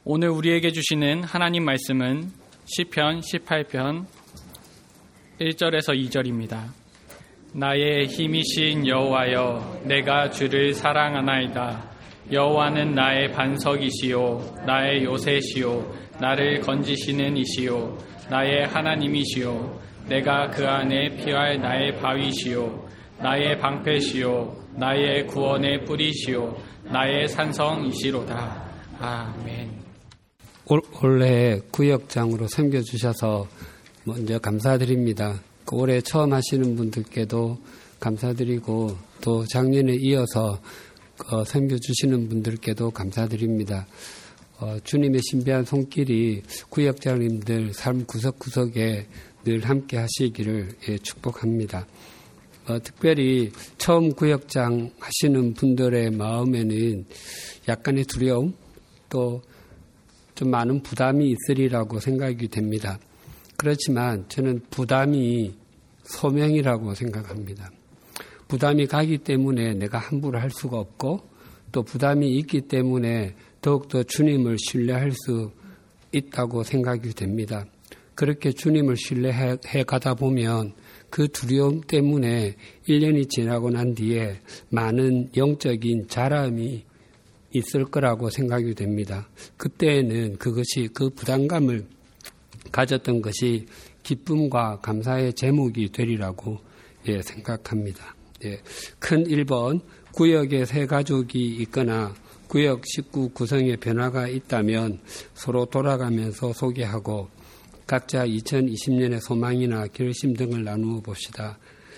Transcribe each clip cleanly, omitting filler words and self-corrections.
오늘 우리에게 주시는 하나님 말씀은 시편 18편 1절에서 2절입니다. 나의 힘이신 여호와여, 내가 주를 사랑하나이다. 여호와는 나의 반석이시요 나의 요새시요 나를 건지시는 이시요 나의 하나님이시요 내가 그 안에 피할 나의 바위시요 나의 방패시요 나의 구원의 뿌리시요 나의 산성이시로다. 아멘. 올해 구역장으로 섬겨주셔서 먼저 감사드립니다. 올해 처음 하시는 분들께도 감사드리고 또 작년에 이어서 섬겨주시는 분들께도 감사드립니다. 주님의 신비한 손길이 구역장님들 삶 구석구석에 늘 함께 하시기를 축복합니다. 특별히 처음 구역장 하시는 분들의 마음에는 약간의 두려움 또 좀 많은 부담이 있으리라고 생각이 됩니다. 그렇지만 저는 부담이 소명이라고 생각합니다. 부담이 가기 때문에 내가 함부로 할 수가 없고 또 부담이 있기 때문에 더욱더 주님을 신뢰할 수 있다고 생각이 됩니다. 그렇게 주님을 신뢰해 가다 보면 그 두려움 때문에 1년이 지나고 난 뒤에 많은 영적인 자람이 있을 거라고 생각이 됩니다. 그때에는 그것이 그 부담감을 가졌던 것이 기쁨과 감사의 제목이 되리라고 생각합니다. 큰 1번 구역에 새 가족이 있거나 구역 식구 구성에 변화가 있다면 서로 돌아가면서 소개하고 각자 2020년의 소망이나 결심 등을 나누어 봅시다.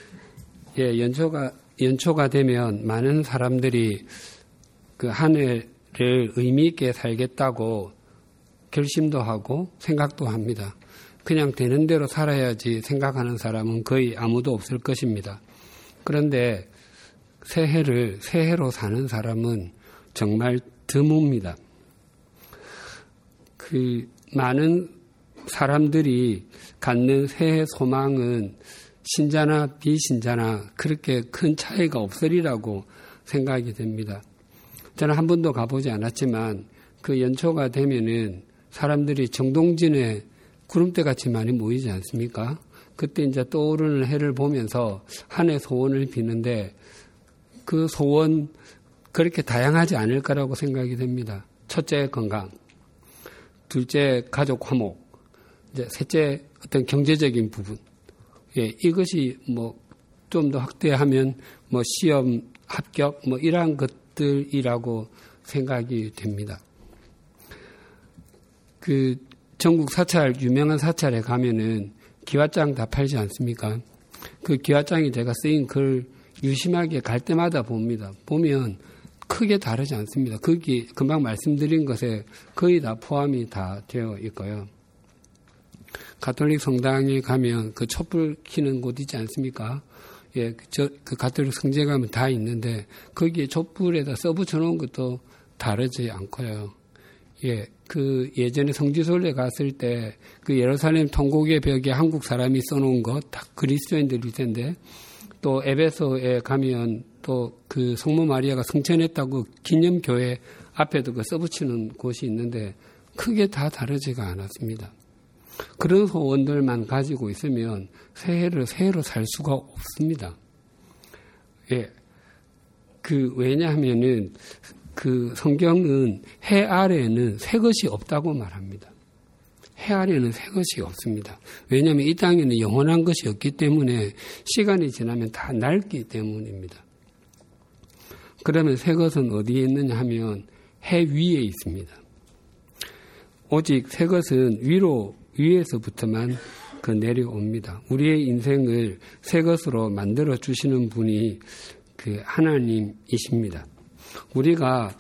연초가 되면 많은 사람들이 그 한 해를 의미 있게 살겠다고 결심도 하고 생각도 합니다. 그냥 되는 대로 살아야지 생각하는 사람은 거의 아무도 없을 것입니다. 그런데 새해를 새해로 사는 사람은 정말 드뭅니다. 그 많은 사람들이 갖는 새해 소망은 신자나 비신자나 그렇게 큰 차이가 없으리라고 생각이 됩니다. 저는 한 번도 가보지 않았지만 그 연초가 되면은 사람들이 정동진에 구름대같이 많이 모이지 않습니까? 그때 이제 떠오르는 해를 보면서 한 해 소원을 비는데 그 소원 그렇게 다양하지 않을 거라고 생각이 됩니다. 첫째 건강, 둘째 가족 화목, 이제 셋째 어떤 경제적인 부분. 이것이 좀 더 확대하면 시험 합격 이러한 것들이라고 생각이 됩니다. 그 전국 사찰 유명한 사찰에 가면은 기와장 다 팔지 않습니까? 그 기와장이 제가 쓰인 글 유심하게 갈 때마다 봅니다. 보면 크게 다르지 않습니다. 거기 금방 말씀드린 것에 거의 다 포함이 다 되어 있고요. 가톨릭 성당에 가면 그 촛불 켜는 곳 있지 않습니까? 그 가톨릭 성지에 가면 다 있는데 거기에 촛불에다 써붙여 놓은 것도 다르지 않고요. 그 예전에 성지순례 갔을 때 그 예루살렘 통곡의 벽에 한국 사람이 써놓은 것 다 그리스도인들일 텐데 또 에베소에 가면 또 그 성모 마리아가 승천했다고 기념교회 앞에도 그 써붙이는 곳이 있는데 크게 다 다르지가 않았습니다. 그런 소원들만 가지고 있으면 새해를 새해로 살 수가 없습니다. 왜냐하면은 그 성경은 해 아래에는 새 것이 없다고 말합니다. 해 아래에는 새 것이 없습니다. 왜냐하면 이 땅에는 영원한 것이 없기 때문에 시간이 지나면 다 낡기 때문입니다. 그러면 새 것은 어디에 있느냐 하면 해 위에 있습니다. 오직 새 것은 위에서부터만 내려옵니다. 우리의 인생을 새 것으로 만들어 주시는 분이 그 하나님이십니다. 우리가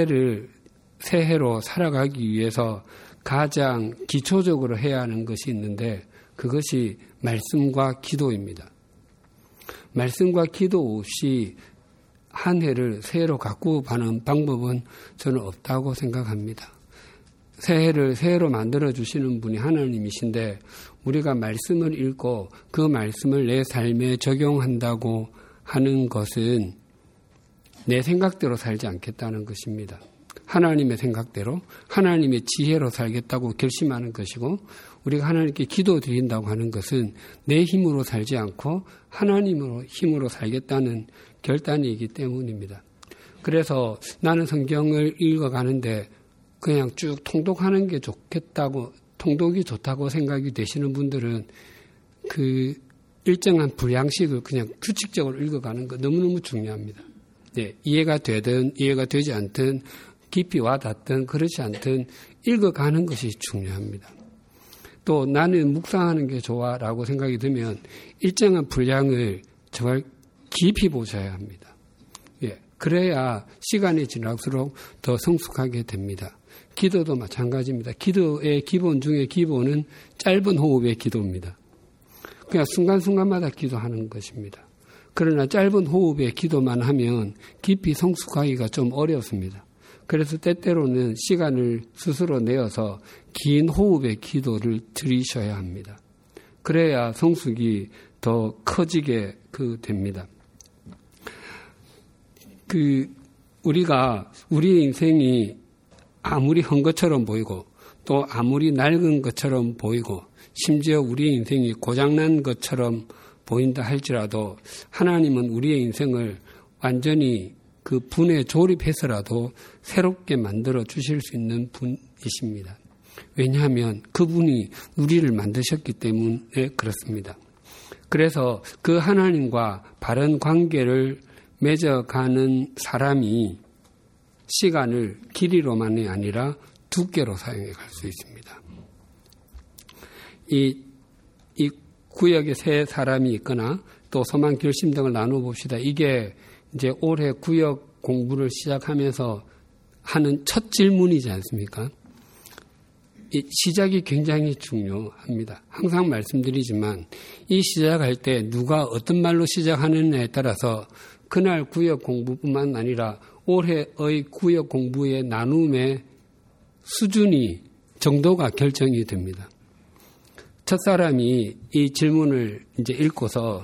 새해로 살아가기 위해서 가장 기초적으로 해야 하는 것이 있는데 그것이 말씀과 기도입니다. 말씀과 기도 없이 한 해를 새해로 가꾸어 가는 방법은 저는 없다고 생각합니다. 새해를 새해로 만들어주시는 분이 하나님이신데 우리가 말씀을 읽고 그 말씀을 내 삶에 적용한다고 하는 것은 내 생각대로 살지 않겠다는 것입니다. 하나님의 생각대로 하나님의 지혜로 살겠다고 결심하는 것이고, 우리가 하나님께 기도 드린다고 하는 것은 내 힘으로 살지 않고 하나님으로 힘으로 살겠다는 결단이기 때문입니다. 그래서 나는 성경을 읽어가는데 그냥 쭉 통독하는 게 좋겠다고, 통독이 좋다고 생각이 되시는 분들은 그 일정한 분량식을 그냥 규칙적으로 읽어가는 거 너무너무 중요합니다. 네, 이해가 되든 이해가 되지 않든 깊이 와닿든 그렇지 않든 읽어가는 것이 중요합니다. 또 나는 묵상하는 게 좋아라고 생각이 들면 일정한 분량을 정말 깊이 보셔야 합니다. 예, 그래야 시간이 지날수록 더 성숙하게 됩니다. 기도도 마찬가지입니다. 기도의 기본 중에 기본은 짧은 호흡의 기도입니다. 그냥 순간순간마다 기도하는 것입니다. 그러나 짧은 호흡의 기도만 하면 깊이 성숙하기가 좀 어렵습니다. 그래서 때때로는 시간을 스스로 내어서 긴 호흡의 기도를 드리셔야 합니다. 그래야 성숙이 더 커지게 됩니다. 우리가 우리의 인생이 아무리 한 것처럼 보이고 또 아무리 낡은 것처럼 보이고 심지어 우리의 인생이 고장난 것처럼 보인다 할지라도 하나님은 우리의 인생을 완전히 그 분에 조립해서라도 새롭게 만들어 주실 수 있는 분이십니다. 왜냐하면 그분이 우리를 만드셨기 때문에 그렇습니다. 그래서 그 하나님과 바른 관계를 맺어가는 사람이 시간을 길이로만이 아니라 두께로 사용해 갈 수 있습니다. 이 구역에 세 사람이 있거나 또 소망 결심 등을 나눠봅시다. 이게 이제 올해 구역 공부를 시작하면서 하는 첫 질문이지 않습니까? 이 시작이 굉장히 중요합니다. 항상 말씀드리지만 이 시작할 때 누가 어떤 말로 시작하느냐에 따라서 그날 구역 공부뿐만 아니라 올해의 구역 공부의 나눔의 수준이 정도가 결정이 됩니다. 첫 사람이 이 질문을 이제 읽고서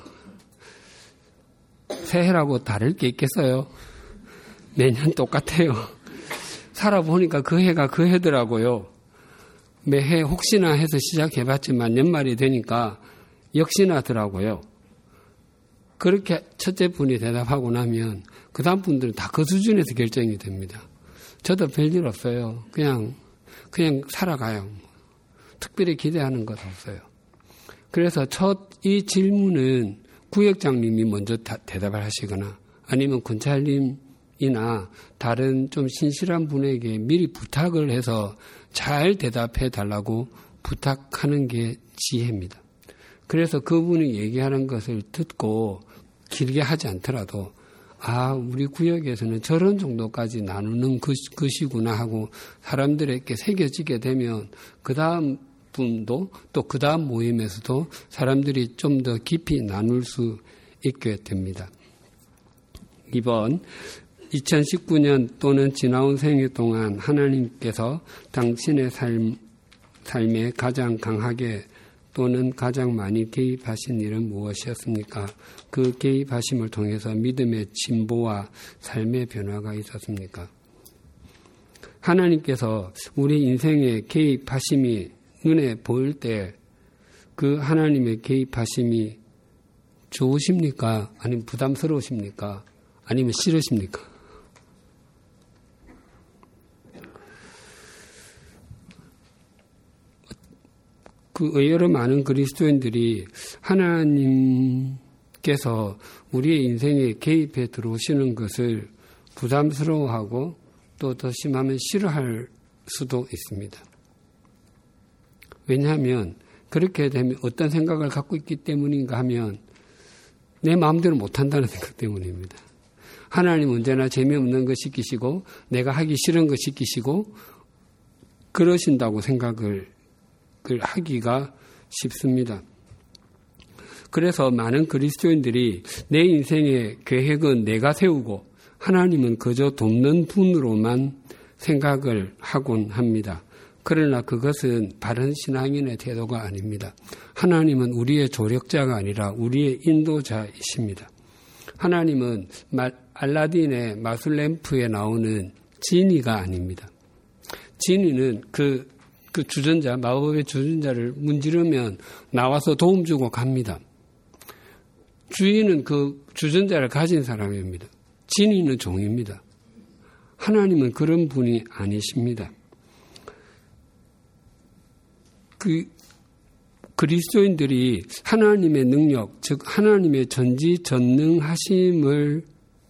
새해라고 다를 게 있겠어요? 매년 똑같아요. 살아보니까 그 해가 그 해더라고요. 매해 혹시나 해서 시작해봤지만 연말이 되니까 역시나 하더라고요. 그렇게 첫째 분이 대답하고 나면 그 다음 분들은 다 그 수준에서 결정이 됩니다. 저도 별일 없어요. 그냥 살아가요. 특별히 기대하는 것 없어요. 그래서 이 질문은 구역장님이 먼저 대답을 하시거나 아니면 군찰님이나 다른 좀 신실한 분에게 미리 부탁을 해서 잘 대답해 달라고 부탁하는 게 지혜입니다. 그래서 그분이 얘기하는 것을 듣고 길게 하지 않더라도 우리 구역에서는 저런 정도까지 나누는 것이구나 하고 사람들에게 새겨지게 되면 그 다음 분도 또 그 다음 모임에서도 사람들이 좀 더 깊이 나눌 수 있게 됩니다. 2번, 2019년 또는 지나온 생애 동안 하나님께서 당신의 삶에 가장 강하게 또는 가장 많이 개입하신 일은 무엇이었습니까? 그 개입하심을 통해서 믿음의 진보와 삶의 변화가 있었습니까? 하나님께서 우리 인생에 개입하심이 눈에 보일 때 그 하나님의 개입하심이 좋으십니까? 아니면 부담스러우십니까? 아니면 싫으십니까? 의외로 많은 그리스도인들이 하나님께서 우리의 인생에 개입해 들어오시는 것을 부담스러워하고 또 더 심하면 싫어할 수도 있습니다. 왜냐하면 그렇게 되면 어떤 생각을 갖고 있기 때문인가 하면 내 마음대로 못한다는 생각 때문입니다. 하나님은 언제나 재미없는 것 시키시고 내가 하기 싫은 것 시키시고 그러신다고 생각을 하기가 쉽습니다. 그래서 많은 그리스도인들이 내 인생의 계획은 내가 세우고 하나님은 그저 돕는 분으로만 생각을 하곤 합니다. 그러나 그것은 바른 신앙인의 태도가 아닙니다. 하나님은 우리의 조력자가 아니라 우리의 인도자이십니다. 하나님은 알라딘의 마술램프에 나오는 진이가 아닙니다. 진이는 그 주전자, 마법의 주전자를 문지르면 나와서 도움 주고 갑니다. 주인은 그 주전자를 가진 사람입니다. 진이는 종입니다. 하나님은 그런 분이 아니십니다. 그리스도인들이 하나님의 능력, 즉 하나님의 전지전능하심을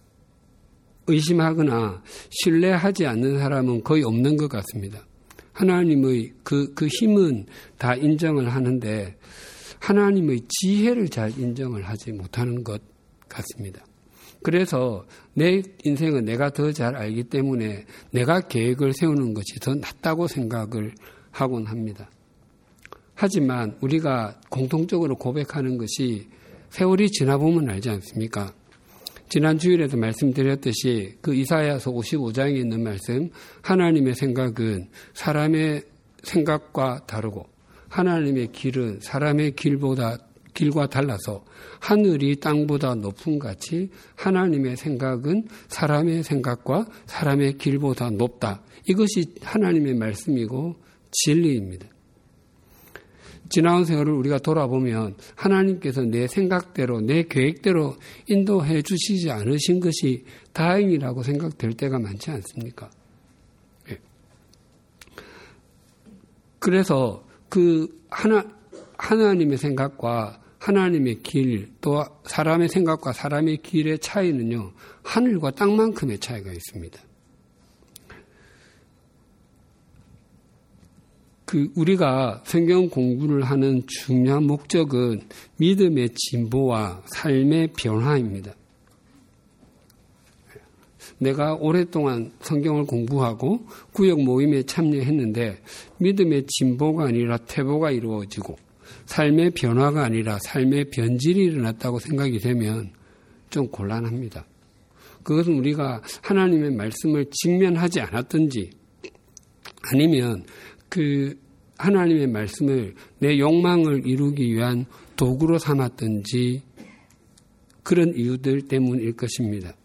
의심하거나 신뢰하지 않는 사람은 거의 없는 것 같습니다. 하나님의 그 힘은 다 인정을 하는데 하나님의 지혜를 잘 인정을 하지 못하는 것 같습니다. 그래서 내 인생은 내가 더 잘 알기 때문에 내가 계획을 세우는 것이 더 낫다고 생각을 하곤 합니다. 하지만 우리가 공통적으로 고백하는 것이 세월이 지나보면 알지 않습니까? 지난 주일에도 말씀드렸듯이 그 이사야서 55장에 있는 말씀, 하나님의 생각은 사람의 생각과 다르고 하나님의 길은 사람의 길과 달라서 하늘이 땅보다 높음 같이 하나님의 생각은 사람의 생각과 사람의 길보다 높다. 이것이 하나님의 말씀이고 진리입니다. 지나온 세월을 우리가 돌아보면 하나님께서 내 생각대로 내 계획대로 인도해 주시지 않으신 것이 다행이라고 생각될 때가 많지 않습니까? 네. 그래서 그 하나님의 생각과 하나님의 길, 또 사람의 생각과 사람의 길의 차이는요, 하늘과 땅만큼의 차이가 있습니다. 우리가 성경 공부를 하는 중요한 목적은 믿음의 진보와 삶의 변화입니다. 내가 오랫동안 성경을 공부하고 구역 모임에 참여했는데 믿음의 진보가 아니라 퇴보가 이루어지고 삶의 변화가 아니라 삶의 변질이 일어났다고 생각이 되면 좀 곤란합니다. 그것은 우리가 하나님의 말씀을 직면하지 않았든지 아니면 하나님의 말씀을 내 욕망을 이루기 위한 도구로 삼았든지 그런 이유들 때문일 것입니다.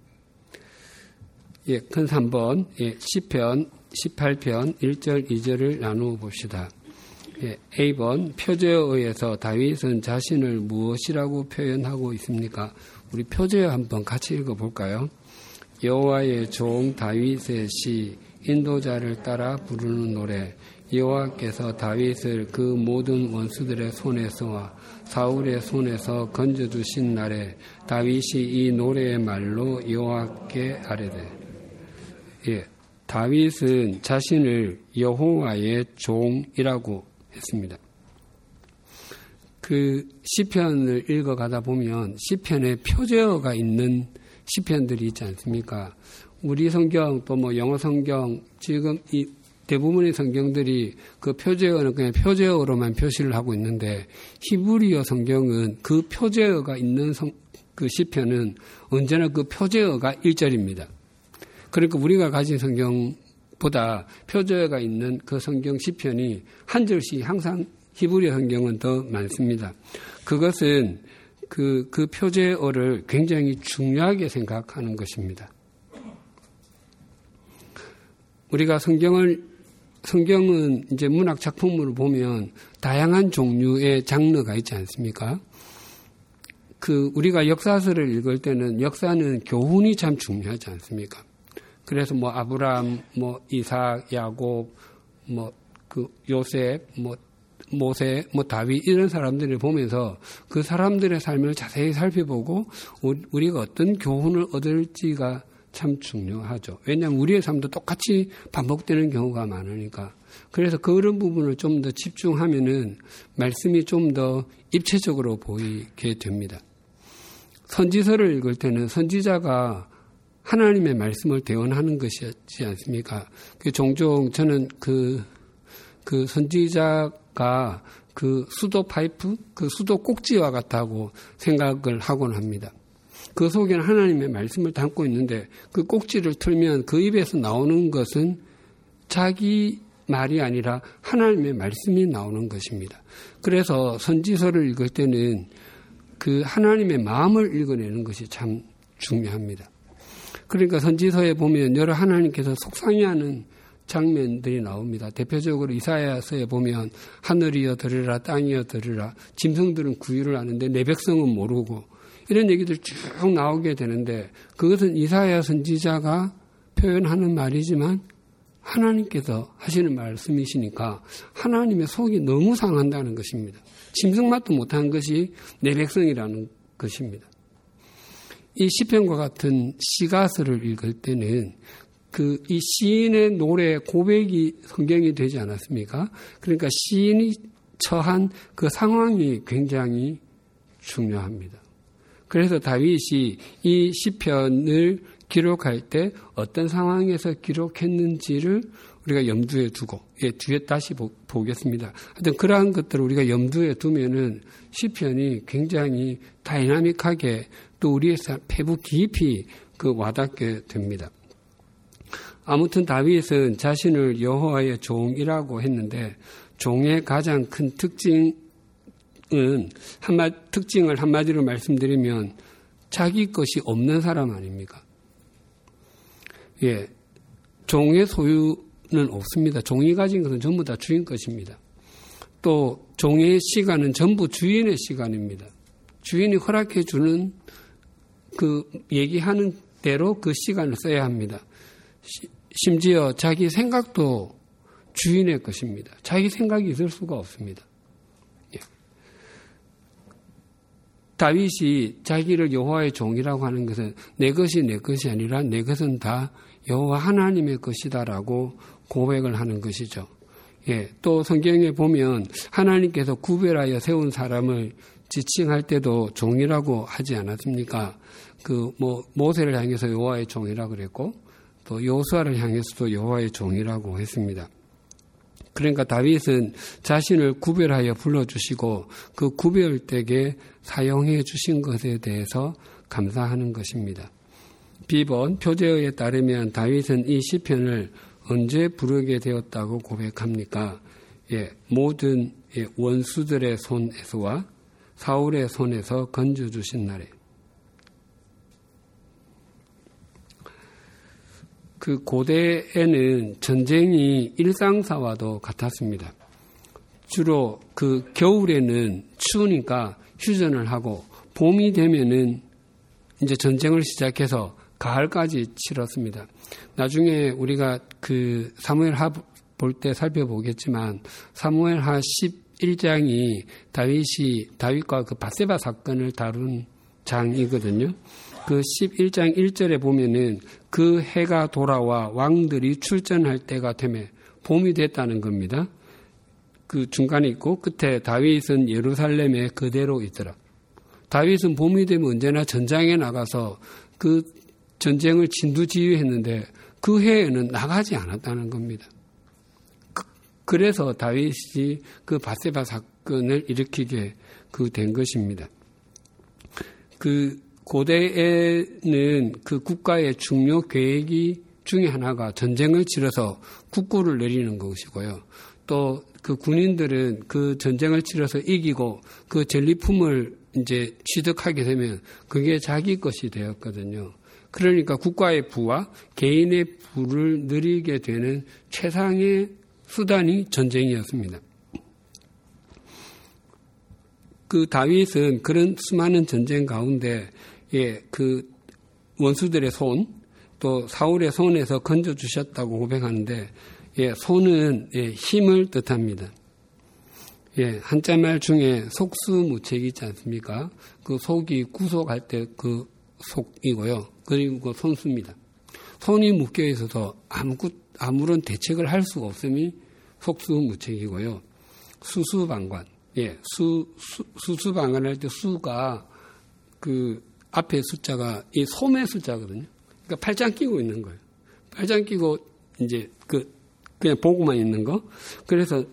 큰 3번, 시편 18편 1절 2절을 나누어 봅시다. A번, 표제어에 의해서 다윗은 자신을 무엇이라고 표현하고 있습니까? 우리 표제어 한번 같이 읽어볼까요? 여호와의 종 다윗의 시, 인도자를 따라 부르는 노래. 여호와께서 다윗을 그 모든 원수들의 손에서와 사울의 손에서 건져주신 날에 다윗이 이 노래의 말로 여호와께 아뢰되. 다윗은 자신을 여호와의 종이라고 했습니다. 그 시편을 읽어가다 보면 시편에 표제어가 있는 시편들이 있지 않습니까? 우리 성경 또 영어 성경 지금 이 대부분의 성경들이 그 표제어는 그냥 표제어로만 표시를 하고 있는데 히브리어 성경은 그 표제어가 있는 그 시편은 언제나 그 표제어가 1절입니다. 그러니까 우리가 가진 성경보다 표제어가 있는 그 성경 시편이 한 절씩 항상 히브리어 성경은 더 많습니다. 그것은 그 표제어를 굉장히 중요하게 생각하는 것입니다. 우리가 성경은 이제 문학 작품을 보면 다양한 종류의 장르가 있지 않습니까? 우리가 역사서를 읽을 때는 역사는 교훈이 참 중요하지 않습니까? 그래서 아브라함, 이삭, 야곱, 요셉, 모세, 다윗 이런 사람들을 보면서 그 사람들의 삶을 자세히 살펴보고 우리가 어떤 교훈을 얻을지가 참 중요하죠. 왜냐하면 우리의 삶도 똑같이 반복되는 경우가 많으니까. 그래서 그런 부분을 좀 더 집중하면은 말씀이 좀 더 입체적으로 보이게 됩니다. 선지서를 읽을 때는 선지자가 하나님의 말씀을 대언하는 것이지 않습니까? 종종 저는 그 선지자가 그 수도 파이프, 그 수도 꼭지와 같다고 생각을 하곤 합니다. 그 속에는 하나님의 말씀을 담고 있는데 그 꼭지를 틀면 그 입에서 나오는 것은 자기 말이 아니라 하나님의 말씀이 나오는 것입니다. 그래서 선지서를 읽을 때는 그 하나님의 마음을 읽어내는 것이 참 중요합니다. 그러니까 선지서에 보면 여러 하나님께서 속상해하는 장면들이 나옵니다. 대표적으로 이사야서에 보면 하늘이여 들으라 땅이여 들으라 짐승들은 구유를 아는데 내 백성은 모르고 이런 얘기들 쭉 나오게 되는데 그것은 이사야 선지자가 표현하는 말이지만 하나님께서 하시는 말씀이시니까 하나님의 속이 너무 상한다는 것입니다. 짐승맛도 못한 것이 내 백성이라는 것입니다. 이 시편과 같은 시가서를 읽을 때는 이 시인의 노래 고백이 성경이 되지 않았습니까? 그러니까 시인이 처한 그 상황이 굉장히 중요합니다. 그래서 다윗이 이 시편을 기록할 때 어떤 상황에서 기록했는지를 우리가 염두에 두고 뒤에 다시 보겠습니다. 하여튼 그러한 것들을 우리가 염두에 두면은 시편이 굉장히 다이나믹하게 또 우리의 폐부 깊이 와닿게 됩니다. 아무튼 다윗은 자신을 여호와의 종이라고 했는데 종의 가장 큰 특징을 한마디로 말씀드리면 자기 것이 없는 사람 아닙니까? 예, 종의 소유는 없습니다. 종이 가진 것은 전부 다 주인 것입니다. 또 종의 시간은 전부 주인의 시간입니다. 주인이 허락해 주는 얘기하는 대로 그 시간을 써야 합니다. 심지어 자기 생각도 주인의 것입니다. 자기 생각이 있을 수가 없습니다. 예. 다윗이 자기를 여호와의 종이라고 하는 것은 내 것이 내 것이 아니라 내 것은 다 여호와 하나님의 것이다라고 고백을 하는 것이죠. 예. 또 성경에 보면 하나님께서 구별하여 세운 사람을 지칭할 때도 종이라고 하지 않았습니까? 모세를 향해서 여호와의 종이라고 그랬고 또 여호수아를 향해서도 여호와의 종이라고 했습니다. 그러니까 다윗은 자신을 구별하여 불러주시고 그 구별되게 사용해 주신 것에 대해서 감사하는 것입니다. 비번 표제어에 따르면 다윗은 이 시편을 언제 부르게 되었다고 고백합니까? 예, 모든 원수들의 손에서와 사울의 손에서 건져주신 날에. 고대에는 전쟁이 일상사와도 같았습니다. 주로 겨울에는 추우니까 휴전을 하고 봄이 되면은 이제 전쟁을 시작해서 가을까지 치렀습니다. 나중에 우리가 사무엘하 볼 때 살펴보겠지만 사무엘하 11장이 다윗과 밧세바 사건을 다룬 장이거든요. 11장 1절에 보면은 그 해가 돌아와 왕들이 출전할 때가 되매 봄이 됐다는 겁니다. 중간에 있고 끝에 다윗은 예루살렘에 그대로 있더라. 다윗은 봄이 되면 언제나 전장에 나가서 그 전쟁을 진두지휘했는데 그 해에는 나가지 않았다는 겁니다. 그래서 다윗이 밧세바 사건을 일으키게 된 것입니다. 고대에는 국가의 중요 계획이 중에 하나가 전쟁을 치러서 국고를 내리는 것이고요. 또 군인들은 전쟁을 치러서 이기고 전리품을 이제 취득하게 되면 그게 자기 것이 되었거든요. 그러니까 국가의 부와 개인의 부를 누리게 되는 최상의 수단이 전쟁이었습니다. 다윗은 그런 수많은 전쟁 가운데 원수들의 손, 또 사울의 손에서 건져주셨다고 고백하는데, 손은 힘을 뜻합니다. 한자말 중에 속수무책이 있지 않습니까? 속이 구속할 때 속이고요. 그리고 손수입니다. 손이 묶여 있어서 아무런 대책을 할 수가 없음이 속수무책이고요. 수수방관. 수수방관할 때 수가 앞에 숫자가 이 솜의 숫자거든요. 그러니까 팔짱 끼고 있는 거예요. 팔짱 끼고 이제 그냥 보고만 있는 거. 그래서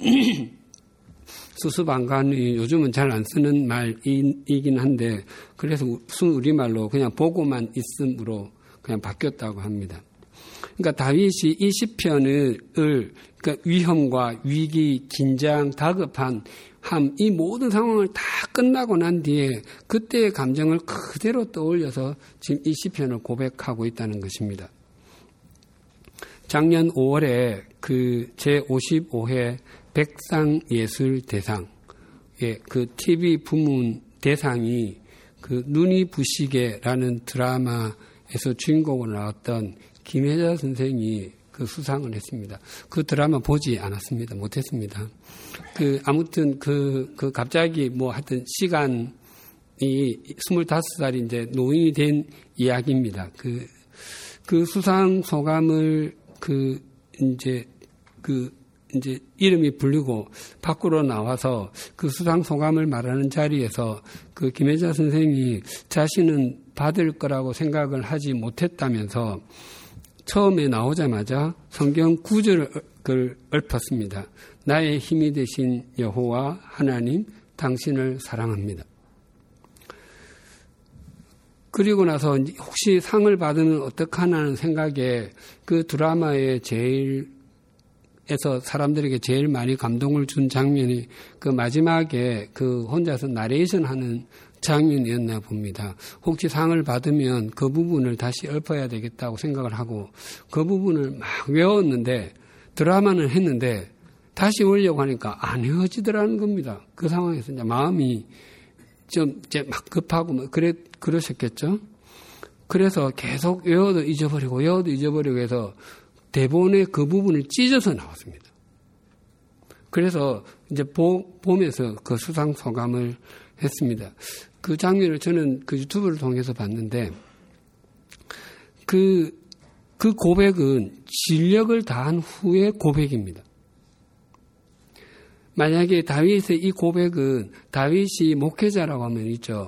수수방관이 요즘은 잘 안 쓰는 말이긴 한데 그래서 순 우리말로 그냥 보고만 있음으로 그냥 바뀌었다고 합니다. 그러니까 다윗이 이 시편을 그러니까 위험과 위기, 긴장, 다급한 이 모든 상황을 다 끝나고 난 뒤에 그때의 감정을 그대로 떠올려서 지금 이 시편을 고백하고 있다는 것입니다. 작년 5월에 그 제55회 백상예술대상, 그 TV 부문 대상이 그 눈이 부시게라는 드라마에서 주인공으로 나왔던 김혜자 선생이 그 수상을 했습니다. 그 드라마 보지 않았습니다. 못했습니다. 아무튼 갑자기 하여튼 시간이 25살이 이제 노인이 된 이야기입니다. 그 수상 소감을 이제 이름이 불리고 밖으로 나와서 그 수상 소감을 말하는 자리에서 그 김혜자 선생이 자신은 받을 거라고 생각을 하지 못했다면서 처음에 나오자마자 성경 구절을 읊었습니다. 나의 힘이 되신 여호와 하나님, 당신을 사랑합니다. 그리고 나서 혹시 상을 받으면 어떡하나는 생각에 그 드라마의 에서 사람들에게 제일 많이 감동을 준 장면이 그 마지막에 그 혼자서 나레이션 하는 장면이었나 봅니다. 혹시 상을 받으면 그 부분을 다시 읊어야 되겠다고 생각을 하고 그 부분을 막 외웠는데 드라마는 했는데 다시 오려고 하니까 안 외워지더라는 겁니다. 그 상황에서 이제 마음이 좀 이제 막 급하고 그러셨겠죠. 그래서 계속 외워도 잊어버리고 해서 대본의 그 부분을 찢어서 나왔습니다. 그래서 이제 보면서 그 수상 소감을 했습니다. 그 장면을 저는 그 유튜브를 통해서 봤는데 그 고백은 진력을 다한 후의 고백입니다. 만약에 다윗의 이 고백은 다윗이 목회자라고 하면 있죠.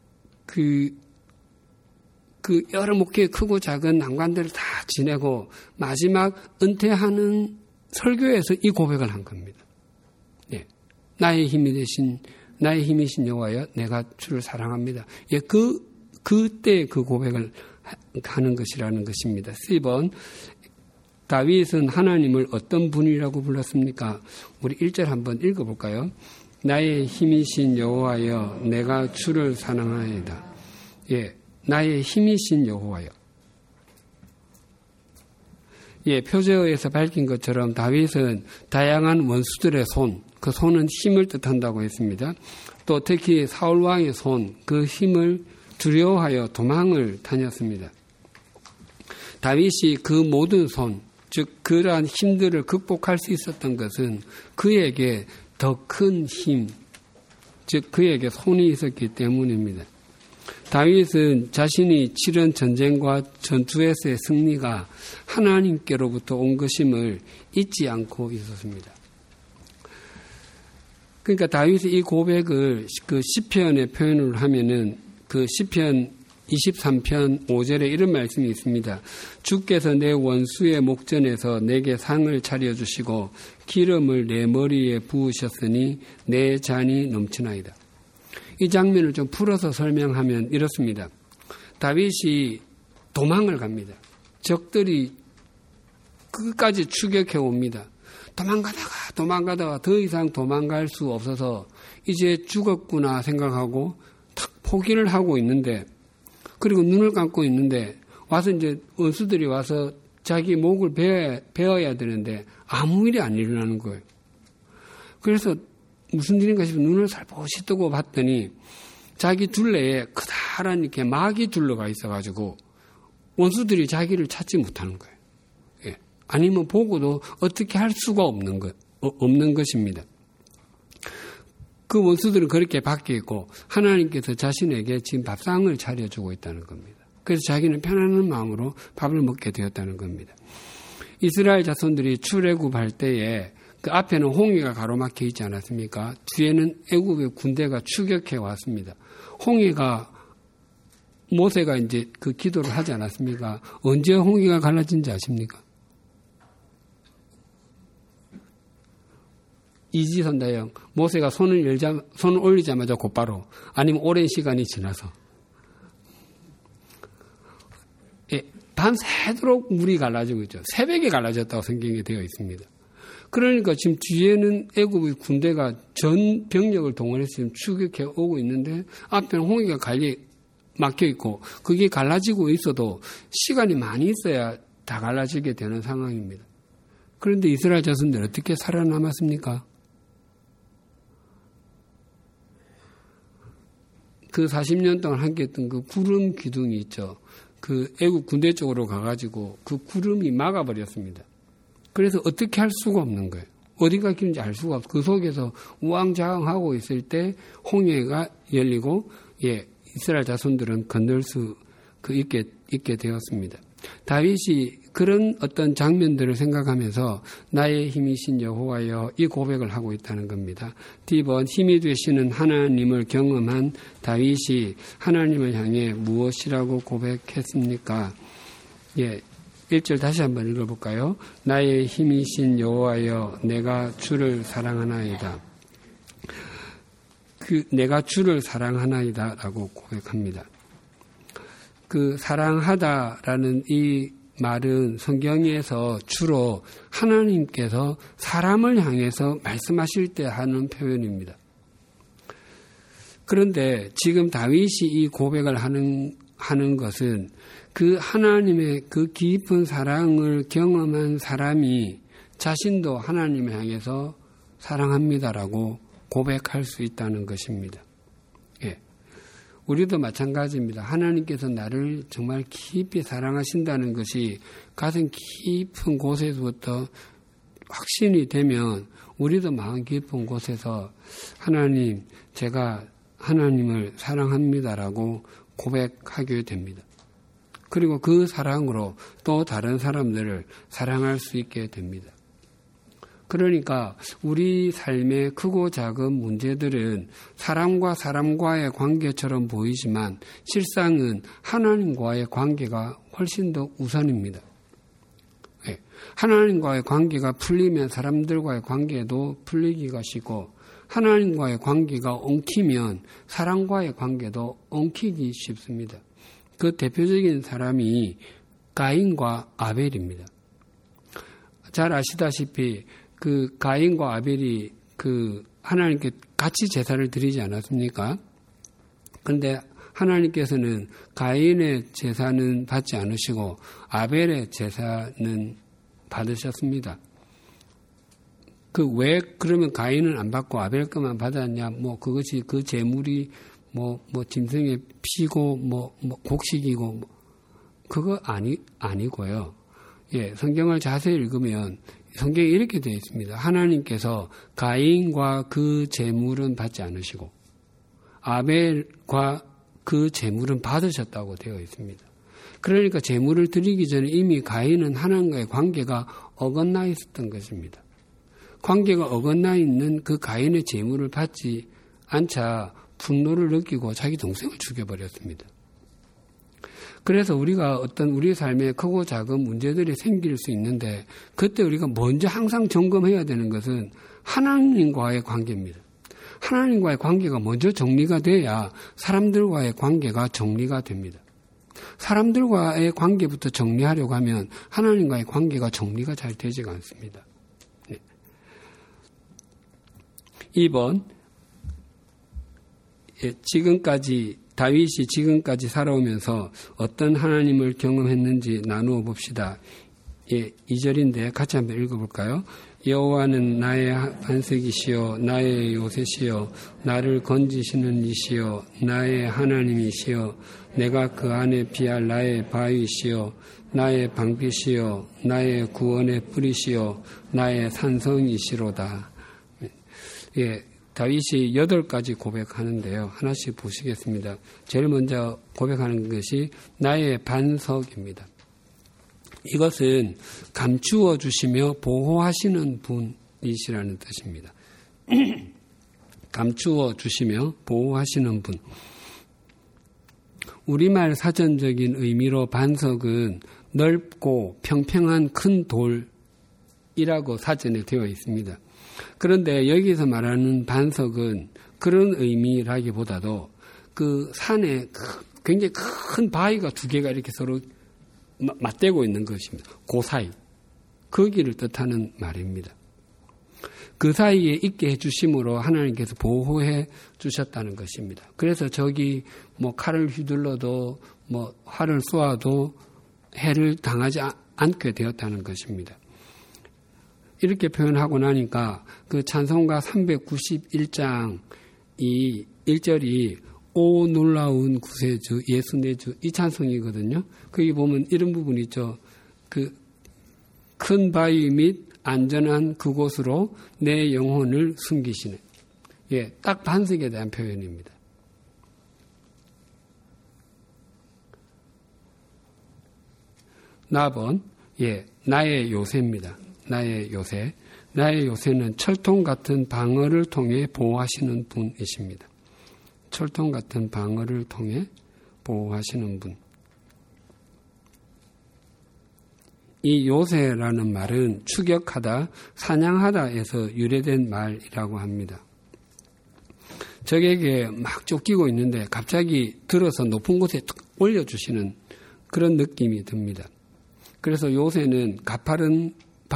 여러 목회 크고 작은 난관들을 다 지내고 마지막 은퇴하는 설교에서 이 고백을 한 겁니다. 네. 나의 힘이신 여호와여, 내가 주를 사랑합니다. 예, 그때 그 고백을 하는 것이라는 것입니다. 10번, 다윗은 하나님을 어떤 분이라고 불렀습니까? 우리 1절 한번 읽어볼까요? 나의 힘이신 여호와여, 내가 주를 사랑하나이다. 예, 나의 힘이신 여호와여. 예, 표제어에서 밝힌 것처럼 다윗은 다양한 원수들의 손, 그 손은 힘을 뜻한다고 했습니다. 또 특히 사울 왕의 손, 그 힘을 두려워하여 도망을 다녔습니다. 다윗이 그 모든 손, 즉 그러한 힘들을 극복할 수 있었던 것은 그에게 더 큰 힘, 즉 그에게 손이 있었기 때문입니다. 다윗은 자신이 치른 전쟁과 전투에서의 승리가 하나님께로부터 온 것임을 잊지 않고 있었습니다. 그러니까 다윗이 이 고백을 그 시편의 표현을 하면은 그 시편 23편 5절에 이런 말씀이 있습니다. 주께서 내 원수의 목전에서 내게 상을 차려주시고 기름을 내 머리에 부으셨으니 내 잔이 넘치나이다. 이 장면을 좀 풀어서 설명하면 이렇습니다. 다윗이 도망을 갑니다. 적들이 끝까지 추격해 옵니다. 도망가다가 더 이상 도망갈 수 없어서 이제 죽었구나 생각하고 탁 포기를 하고 있는데, 그리고 눈을 감고 있는데 와서 이제 원수들이 와서 자기 목을 베어야 되는데 아무 일이 안 일어나는 거예요. 그래서 무슨 일인가 싶어 눈을 살포시 뜨고 봤더니 자기 둘레에 커다란 이렇게 막이 둘러가 있어가지고 원수들이 자기를 찾지 못하는 거예요. 예. 아니면 보고도 어떻게 할 수가 없는 것입니다. 그 원수들은 그렇게 밖에 있고 하나님께서 자신에게 지금 밥상을 차려주고 있다는 겁니다. 그래서 자기는 편안한 마음으로 밥을 먹게 되었다는 겁니다. 이스라엘 자손들이 출애굽할 때에 그 앞에는 홍해가 가로막혀 있지 않았습니까? 뒤에는 애굽의 군대가 추격해 왔습니다. 모세가 이제 그 기도를 하지 않았습니까? 언제 홍해가 갈라진지 아십니까? 이지선다형, 모세가 손을 올리자마자 곧바로, 아니면 오랜 시간이 지나서. 예, 밤새도록 물이 갈라지고 있죠. 새벽에 갈라졌다고 성경에 되어 있습니다. 그러니까 지금 뒤에는 애굽의 군대가 전 병력을 동원해서 지금 추격해 오고 있는데 앞에는 홍해가 막혀 있고 그게 갈라지고 있어도 시간이 많이 있어야 다 갈라지게 되는 상황입니다. 그런데 이스라엘 자손들 어떻게 살아남았습니까? 그 40년 동안 함께했던 그 구름 기둥이 있죠. 그 애국 군대 쪽으로 가가지고 그 구름이 막아버렸습니다. 그래서 어떻게 할 수가 없는 거예요. 어디가 길는지 알 수가 없어요. 그 속에서 우왕좌왕하고 있을 때 홍해가 열리고 이스라엘 자손들은 건널 수 있게 되었습니다. 다윗이 그런 어떤 장면들을 생각하면서 나의 힘이신 여호와여 이 고백을 하고 있다는 겁니다. D번 힘이 되시는 하나님을 경험한 다윗이 하나님을 향해 무엇이라고 고백했습니까? 1절 다시 한번 읽어볼까요? 나의 힘이신 여호와여 내가 주를 사랑하나이다. 내가 주를 사랑하나이다 라고 고백합니다. 그 사랑하다라는 이 말은 성경에서 주로 하나님께서 사람을 향해서 말씀하실 때 하는 표현입니다. 그런데 지금 다윗이 이 고백을 하는 것은 그 하나님의 그 깊은 사랑을 경험한 사람이 자신도 하나님을 향해서 사랑합니다라고 고백할 수 있다는 것입니다. 우리도 마찬가지입니다. 하나님께서 나를 정말 깊이 사랑하신다는 것이 가슴 깊은 곳에서부터 확신이 되면 우리도 마음 깊은 곳에서 하나님, 제가 하나님을 사랑합니다라고 고백하게 됩니다. 그리고 그 사랑으로 또 다른 사람들을 사랑할 수 있게 됩니다. 그러니까 우리 삶의 크고 작은 문제들은 사람과 사람과의 관계처럼 보이지만 실상은 하나님과의 관계가 훨씬 더 우선입니다. 하나님과의 관계가 풀리면 사람들과의 관계도 풀리기가 쉽고 하나님과의 관계가 엉키면 사람과의 관계도 엉키기 쉽습니다. 그 대표적인 사람이 가인과 아벨입니다. 잘 아시다시피 그 가인과 아벨이 그 하나님께 같이 제사를 드리지 않았습니까? 그런데 하나님께서는 가인의 제사는 받지 않으시고 아벨의 제사는 받으셨습니다. 왜 그러면 가인은 안 받고 아벨 것만 받았냐? 그것이 그 제물이 짐승의 피고 곡식이고 그거 아니고요. 성경을 자세히 읽으면 성경에 이렇게 되어 있습니다. 하나님께서 가인과 그 제물은 받지 않으시고 아벨과 그 제물은 받으셨다고 되어 있습니다. 그러니까 제물을 드리기 전에 이미 가인은 하나님과의 관계가 어긋나 있었던 것입니다. 관계가 어긋나 있는 그 가인의 제물을 받지 않자 분노를 느끼고 자기 동생을 죽여버렸습니다. 그래서 우리가 어떤 우리 삶에 크고 작은 문제들이 생길 수 있는데 그때 우리가 먼저 항상 점검해야 되는 것은 하나님과의 관계입니다. 하나님과의 관계가 먼저 정리가 돼야 사람들과의 관계가 정리가 됩니다. 사람들과의 관계부터 정리하려고 하면 하나님과의 관계가 정리가 잘 되지가 않습니다. 2번 다윗이 지금까지 살아오면서 어떤 하나님을 경험했는지 나누어 봅시다. 2절인데 같이 한번 읽어볼까요? 여호와는 나의 반석이시요 나의 요새시요 나를 건지시는 이시요 나의 하나님이시요 내가 그 안에 피할 나의 바위시요 나의 방패시요 나의 구원의 뿌리시요 나의 산성이시로다. 다윗이 8가지 고백하는데요. 하나씩 보시겠습니다. 제일 먼저 고백하는 것이 나의 반석입니다. 이것은 감추어 주시며 보호하시는 분이시라는 뜻입니다. 감추어 주시며 보호하시는 분. 우리말 사전적인 의미로 반석은 넓고 평평한 큰 돌이라고 사전에 되어 있습니다. 그런데 여기서 말하는 반석은 그런 의미라기보다도 그 산에 굉장히 큰 바위가 2개가 이렇게 서로 맞대고 있는 것입니다. 그 사이. 거기를 뜻하는 말입니다. 그 사이에 있게 해주심으로 하나님께서 보호해 주셨다는 것입니다. 그래서 저기 칼을 휘둘러도 활을 쏘아도 해를 당하지 않게 되었다는 것입니다. 이렇게 표현하고 나니까 그 찬송가 391장 이 1절이 오 놀라운 구세주 예수 내 주 이 찬송이거든요. 거기 보면 이런 부분이 있죠. 그 큰 바위 및 안전한 그곳으로 내 영혼을 숨기시네. 예, 딱 반석에 대한 표현입니다. 나번, 나의 요새입니다. 나의 요새. 나의 요새는 철통 같은 방어를 통해 보호하시는 분이십니다. 철통 같은 방어를 통해 보호하시는 분. 이 요새라는 말은 추격하다, 사냥하다에서 유래된 말이라고 합니다. 적에게 막 쫓기고 있는데 갑자기 들어서 높은 곳에 올려주시는 그런 느낌이 듭니다. 그래서 요새는 가파른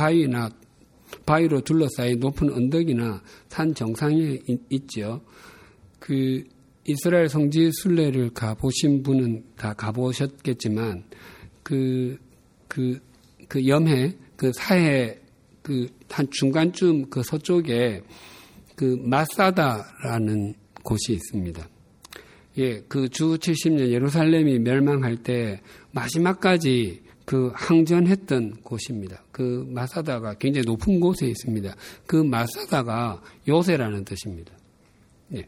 바위로 둘러싸인 높은 언덕이나 산 정상에 있죠. 그 이스라엘 성지 순례를 가보신 분은 다 가보셨겠지만 그 염해, 그 사해, 한 중간쯤 그 서쪽에 그 마사다라는 곳이 있습니다. 예, 그 주 70년 예루살렘이 멸망할 때 마지막까지 그 항전했던 곳입니다. 그 마사다가 굉장히 높은 곳에 있습니다. 그 마사다가 요새라는 뜻입니다. 예.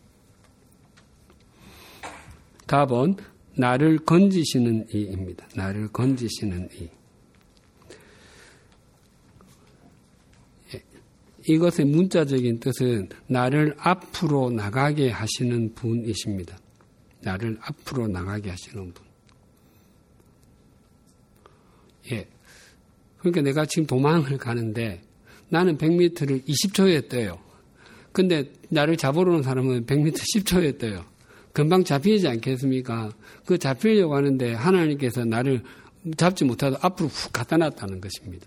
답은 나를 건지시는 이입니다. 나를 건지시는 이. 이것의 문자적인 뜻은 나를 앞으로 나가게 하시는 분이십니다. 나를 앞으로 나가게 하시는 분. 예. 그러니까 내가 지금 도망을 가는데 나는 100m를 20초에 떠요. 근데 나를 잡으러 오는 사람은 100m 10초에 떠요. 금방 잡히지 않겠습니까? 그 잡히려고 하는데 하나님께서 나를 잡지 못하도 앞으로 훅 갖다 놨다는 것입니다.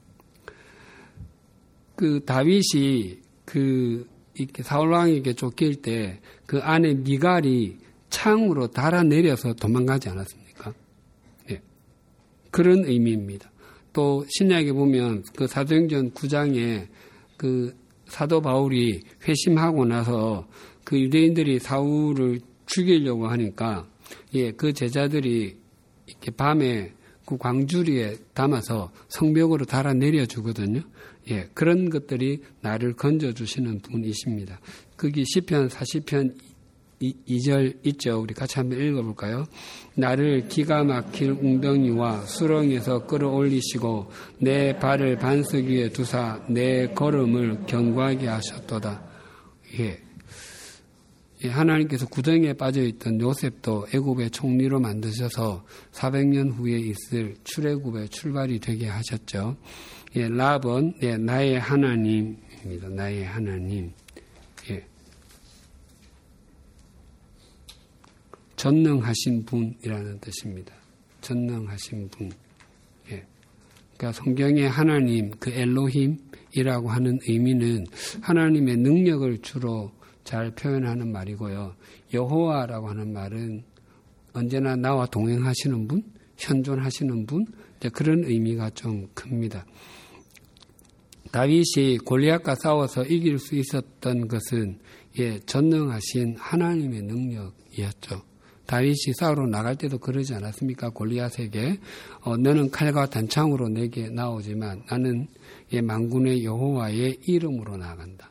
그 다윗이 이렇게 사울왕에게 쫓길 때 그 안에 미갈이 창으로 달아내려서 도망가지 않았습니까? 예. 그런 의미입니다. 또 신약에 보면 그 사도행전 9장에 그 사도 바울이 회심하고 나서 그 유대인들이 사울을 죽이려고 하니까 그 제자들이 이렇게 밤에 그 광주리에 담아서 성벽으로 달아내려 주거든요. 예, 그런 것들이 나를 건져주시는 분이십니다. 거기 시편 40편 2절 있죠. 우리 같이 한번 읽어볼까요? 나를 기가 막힐 웅덩이와 수렁에서 끌어올리시고 내 발을 반석 위에 두사 내 걸음을 견고하게 하셨도다. 예. 하나님께서 구덩이에 빠져있던 요셉도 애굽의 총리로 만드셔서 400년 후에 있을 출애굽의 출발이 되게 하셨죠. 예, 랍은 나의 하나님입니다. 나의 하나님. 예. 전능하신 분이라는 뜻입니다. 전능하신 분. 예. 그러니까 성경의 하나님, 그 엘로힘이라고 하는 의미는 하나님의 능력을 주로 잘 표현하는 말이고요. 여호와라고 하는 말은 언제나 나와 동행하시는 분, 현존하시는 분, 그런 의미가 좀 큽니다. 다윗이 골리앗과 싸워서 이길 수 있었던 것은 전능하신 하나님의 능력이었죠. 다윗이 싸우러 나갈 때도 그러지 않았습니까? 골리앗에게 너는 칼과 단창으로 내게 나오지만 나는 만군의 여호와의 이름으로 나아간다.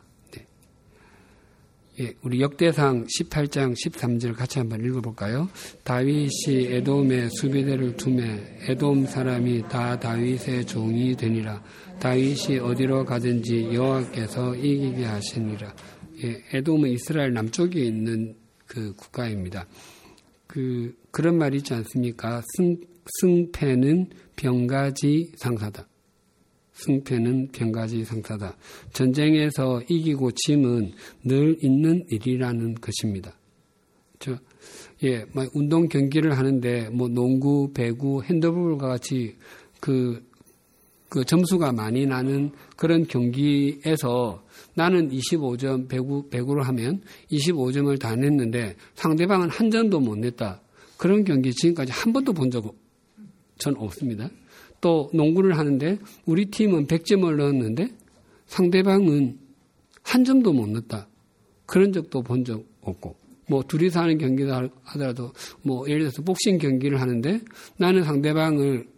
네. 우리 역대상 18장 13절 같이 한번 읽어볼까요? 다윗이 에돔에 수비대를 두매 에돔 사람이 다 다윗의 종이 되니라. 다윗이 어디로 가든지 여호와께서 이기게 하시니라. 에돔은 이스라엘 남쪽에 있는 그 국가입니다. 그런 말이 있지 않습니까? 승패는 병가지 상사다. 승패는 병가지 상사다. 전쟁에서 이기고 짐은 늘 있는 일이라는 것입니다. 운동 경기를 하는데 뭐 농구, 배구, 핸드볼과 같이 그 점수가 많이 나는 그런 경기에서 나는 25점 배구를 하면 25점을 다 냈는데 상대방은 한 점도 못 냈다. 그런 경기 지금까지 한 번도 본 적 전 없습니다. 또 농구를 하는데 우리 팀은 100점을 넣었는데 상대방은 한 점도 못 넣었다. 그런 적도 본 적 없고, 뭐 둘이서 하는 경기를 하더라도 뭐 예를 들어서 복싱 경기를 하는데 나는 상대방을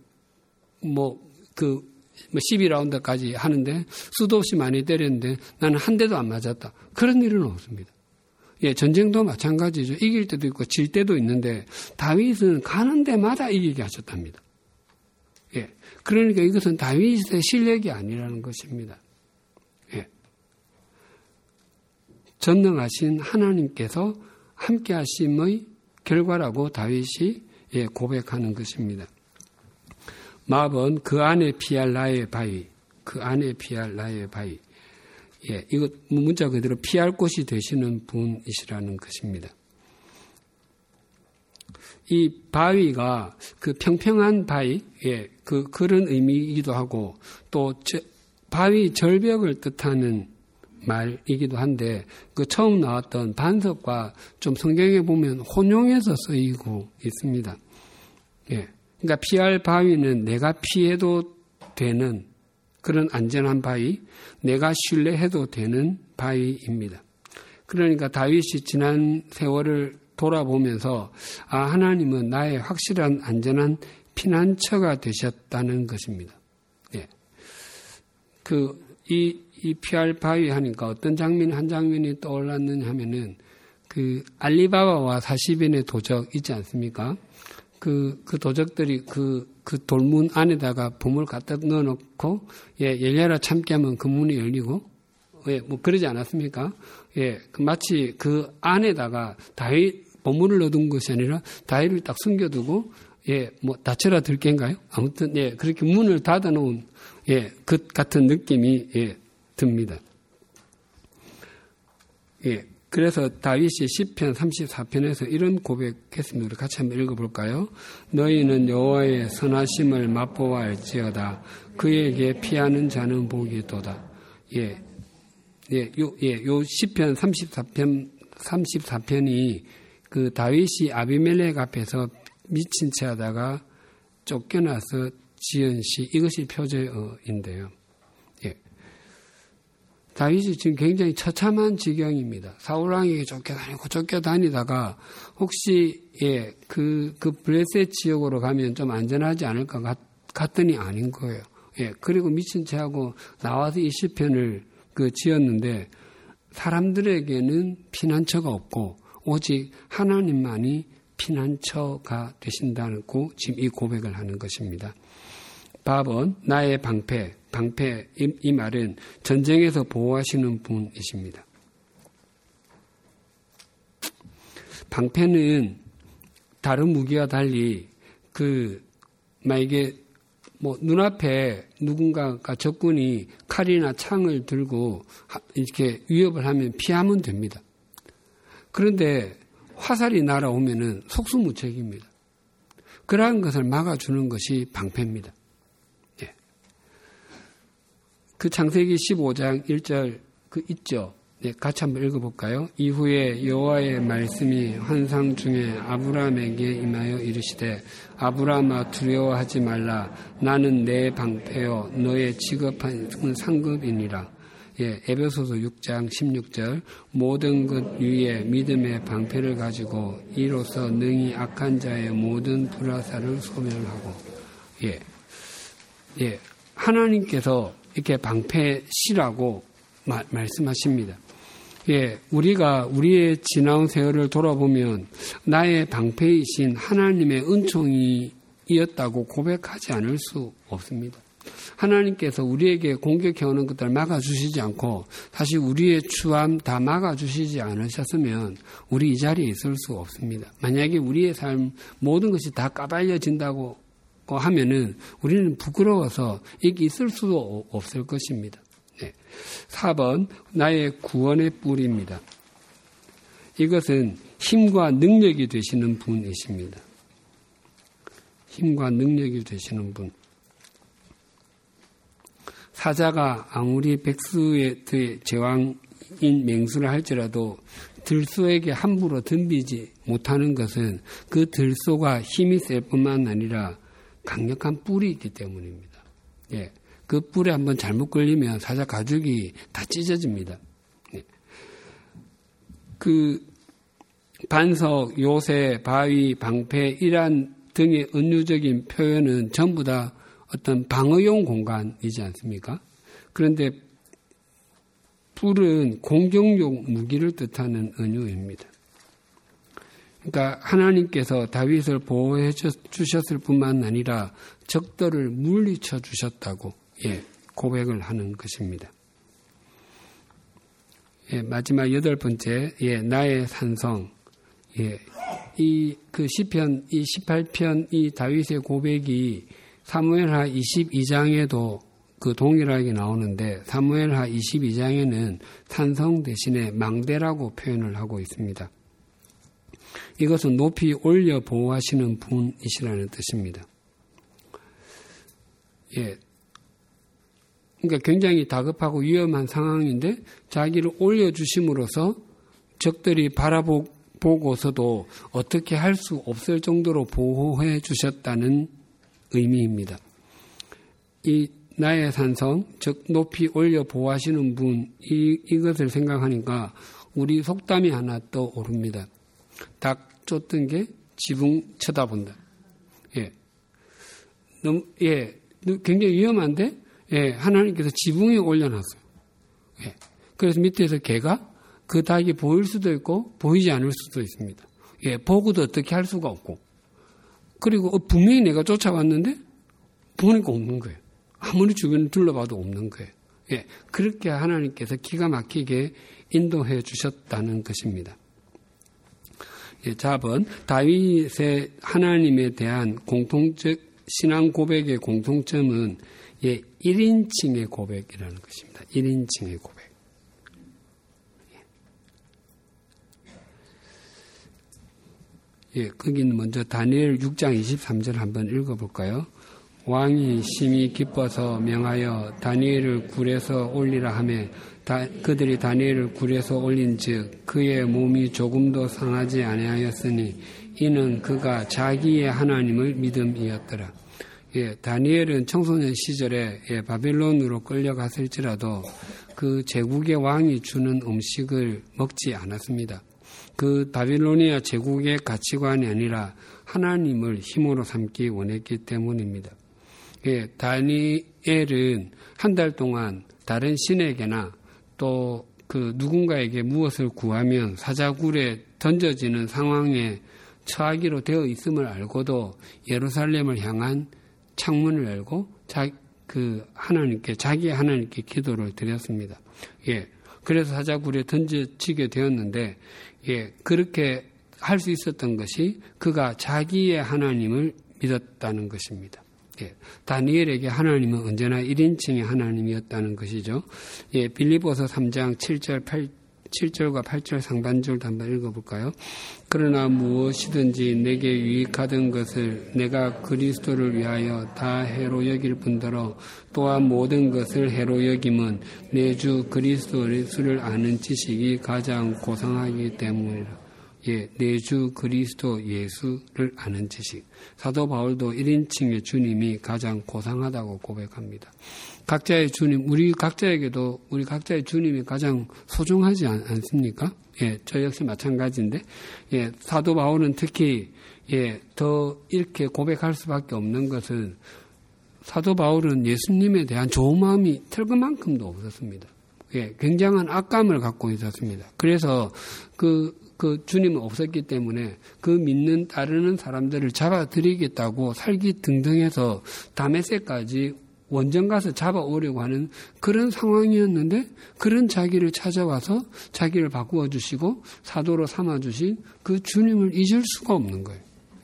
12라운드까지 하는데 수도 없이 많이 때렸는데 나는 한 대도 안 맞았다. 그런 일은 없습니다. 전쟁도 마찬가지죠. 이길 때도 있고 질 때도 있는데 다윗은 가는 데마다 이기게 하셨답니다. 그러니까 이것은 다윗의 실력이 아니라는 것입니다. 전능하신 하나님께서 함께 하심의 결과라고 다윗이 고백하는 것입니다. 마ab은 그 안에 피할 나의 바위, 그 안에 피할 나의 바위. 이거 문자 그대로 피할 곳이 되시는 분이시라는 것입니다. 이 바위가 그 평평한 바위, 그런 의미이기도 하고 또 바위 절벽을 뜻하는 말이기도 한데 그 처음 나왔던 반석과 좀 성경에 보면 혼용해서 쓰이고 있습니다. 그러니까 피할 바위는 내가 피해도 되는 그런 안전한 바위, 내가 신뢰해도 되는 바위입니다. 그러니까 다윗이 지난 세월을 돌아보면서 하나님은 나의 확실한 안전한 피난처가 되셨다는 것입니다. 이 피할 바위 하니까 어떤 한 장면이 떠올랐느냐 하면은 그 알리바바와 40인의 도적 있지 않습니까? 그 도적들이 그 돌문 안에다가 보물 갖다 넣어놓고 열려라 참게 하면 그 문이 열리고 뭐 그러지 않았습니까? 마치 그 안에다가 다윗 보물을 넣어둔 것이 아니라 다윗을 딱 숨겨두고 뭐 다쳐라 들깨인가요? 아무튼 그렇게 문을 닫아놓은 것 같은 느낌이 듭니다. 그래서 다윗이 시편 34편에서 이런 고백했습니다. 우리 같이 한번 읽어볼까요? 너희는 여호와의 선하심을 맛보아 알지어다. 그에게 피하는 자는 복이도다. 요 시편 34편이 그 다윗이 아비멜렉 앞에서 미친 채 하다가 쫓겨나서 지은 시, 이것이 표제어인데요. 다윗이 지금 굉장히 처참한 지경입니다. 사울왕에게 쫓겨다니다가 혹시 그 블레셋 지역으로 가면 좀 안전하지 않을까 갔더니 아닌 거예요. 그리고 미친 채 하고 나와서 이 시편을 지었는데 사람들에게는 피난처가 없고 오직 하나님만이 피난처가 되신다고 지금 이 고백을 하는 것입니다. 밥은 나의 방패, 이 말은 전쟁에서 보호하시는 분이십니다. 방패는 다른 무기와 달리 만약에 눈앞에 누군가가 적군이 칼이나 창을 들고 이렇게 위협을 하면 피하면 됩니다. 그런데 화살이 날아오면은 속수무책입니다. 그러한 것을 막아주는 것이 방패입니다. 그 창세기 15장 1절 있죠. 같이 한번 읽어볼까요? 이후에 여호와의 말씀이 환상 중에 아브라함에게 임하여 이르시되 아브라함아 두려워하지 말라. 나는 내 방패요 너의 지급한 상급이니라. 에베소서 6장 16절 모든 것 위에 믿음의 방패를 가지고 이로써 능히 악한 자의 모든 불화살을 소멸하고. 하나님께서 이렇게 방패시라고 말씀하십니다. 우리가 우리의 지나온 세월을 돌아보면 나의 방패이신 하나님의 은총이었다고 고백하지 않을 수 없습니다. 하나님께서 우리에게 공격해오는 것들을 막아주시지 않고 다시 우리의 추함 다 막아주시지 않으셨으면 우리 이 자리에 있을 수 없습니다. 만약에 우리의 삶 모든 것이 다 까발려진다고 하면은 우리는 부끄러워서 이게 있을 수도 없을 것입니다. 4번 나의 구원의 뿔입니다. 이것은 힘과 능력이 되시는 분이십니다. 힘과 능력이 되시는 분. 사자가 아무리 백수의 제왕인 맹수를 할지라도 들소에게 함부로 덤비지 못하는 것은 그 들소가 힘이 셀 뿐만 아니라 강력한 뿔이 있기 때문입니다. 예, 그 뿔에 한번 잘못 걸리면 사자 가죽이 다 찢어집니다. 예. 그 반석, 요새, 바위, 방패, 이란 등의 은유적인 표현은 전부 다 어떤 방어용 공간이지 않습니까? 그런데 뿔은 공격용 무기를 뜻하는 은유입니다. 그러니까 하나님께서 다윗을 보호해 주셨을 뿐만 아니라 적들을 물리쳐 주셨다고 고백을 하는 것입니다. 마지막 8번째, 나의 산성. 이 시편, 이 18편, 이 다윗의 고백이 사무엘하 22장에도 그 동일하게 나오는데 사무엘하 22장에는 산성 대신에 망대라고 표현을 하고 있습니다. 이것은 높이 올려 보호하시는 분이시라는 뜻입니다. 그러니까 굉장히 다급하고 위험한 상황인데 자기를 올려주심으로써 적들이 바라보고서도 어떻게 할 수 없을 정도로 보호해 주셨다는 의미입니다. 이 나의 산성, 즉 높이 올려 보호하시는 분, 이것을 생각하니까 우리 속담이 하나 떠오릅니다. 닭 쫓던 게 지붕 쳐다본다. 굉장히 위험한데, 하나님께서 지붕에 올려놨어요. 그래서 밑에서 개가 그 닭이 보일 수도 있고 보이지 않을 수도 있습니다. 보고도 어떻게 할 수가 없고. 그리고 분명히 내가 쫓아왔는데 보니까 없는 거예요. 아무리 주변을 둘러봐도 없는 거예요. 그렇게 하나님께서 기가 막히게 인도해 주셨다는 것입니다. 4번, 다윗의 하나님에 대한 공통적 신앙 고백의 공통점은 1인칭의 고백이라는 것입니다. 1인칭의 고백. 거기는 먼저 다니엘 6장 23절 한번 읽어볼까요? 왕이 심히 기뻐서 명하여 다니엘을 굴에서 올리라 하며 그들이 다니엘을 굴에서 올린즉 그의 몸이 조금도 상하지 아니하였으니 이는 그가 자기의 하나님을 믿음이었더라. 다니엘은 청소년 시절에 바벨론으로 끌려갔을지라도 그 제국의 왕이 주는 음식을 먹지 않았습니다. 그 바빌로니아 제국의 가치관이 아니라 하나님을 힘으로 삼기 원했기 때문입니다. 다니엘은 한 달 동안 다른 신에게나 또 그 누군가에게 무엇을 구하면 사자굴에 던져지는 상황에 처하기로 되어 있음을 알고도 예루살렘을 향한 창문을 열고 자기의 하나님께 기도를 드렸습니다. 그래서 사자굴에 던져지게 되었는데, 그렇게 할 수 있었던 것이 그가 자기의 하나님을 믿었다는 것입니다. 다니엘에게 하나님은 언제나 1인칭의 하나님이었다는 것이죠. 빌립보서 3장 7절과 8절 상반절도 한번 읽어볼까요? 그러나 무엇이든지 내게 유익하던 것을 내가 그리스도를 위하여 다 해로 여길 뿐더러 또한 모든 것을 해로 여김은 내 주 그리스도 예수를 아는 지식이 가장 고상하기 때문이라. 내 주 그리스도 예수를 아는 지식. 사도 바울도 1인칭의 주님이 가장 고상하다고 고백합니다. 각자의 주님, 우리 각자의 주님이 가장 소중하지 않습니까? 저 역시 마찬가지인데, 사도 바울은 특히, 더 이렇게 고백할 수밖에 없는 것은 사도 바울은 예수님에 대한 좋은 마음이 털그만큼도 없었습니다. 굉장한 악감을 갖고 있었습니다. 그래서 그 주님은 없었기 때문에 그 믿는 따르는 사람들을 잡아들이겠다고 살기 등등해서 다메섹까지 원정 가서 잡아오려고 하는 그런 상황이었는데 그런 자기를 찾아와서 자기를 바꾸어 주시고 사도로 삼아 주신 그 주님을 잊을 수가 없는 거예요.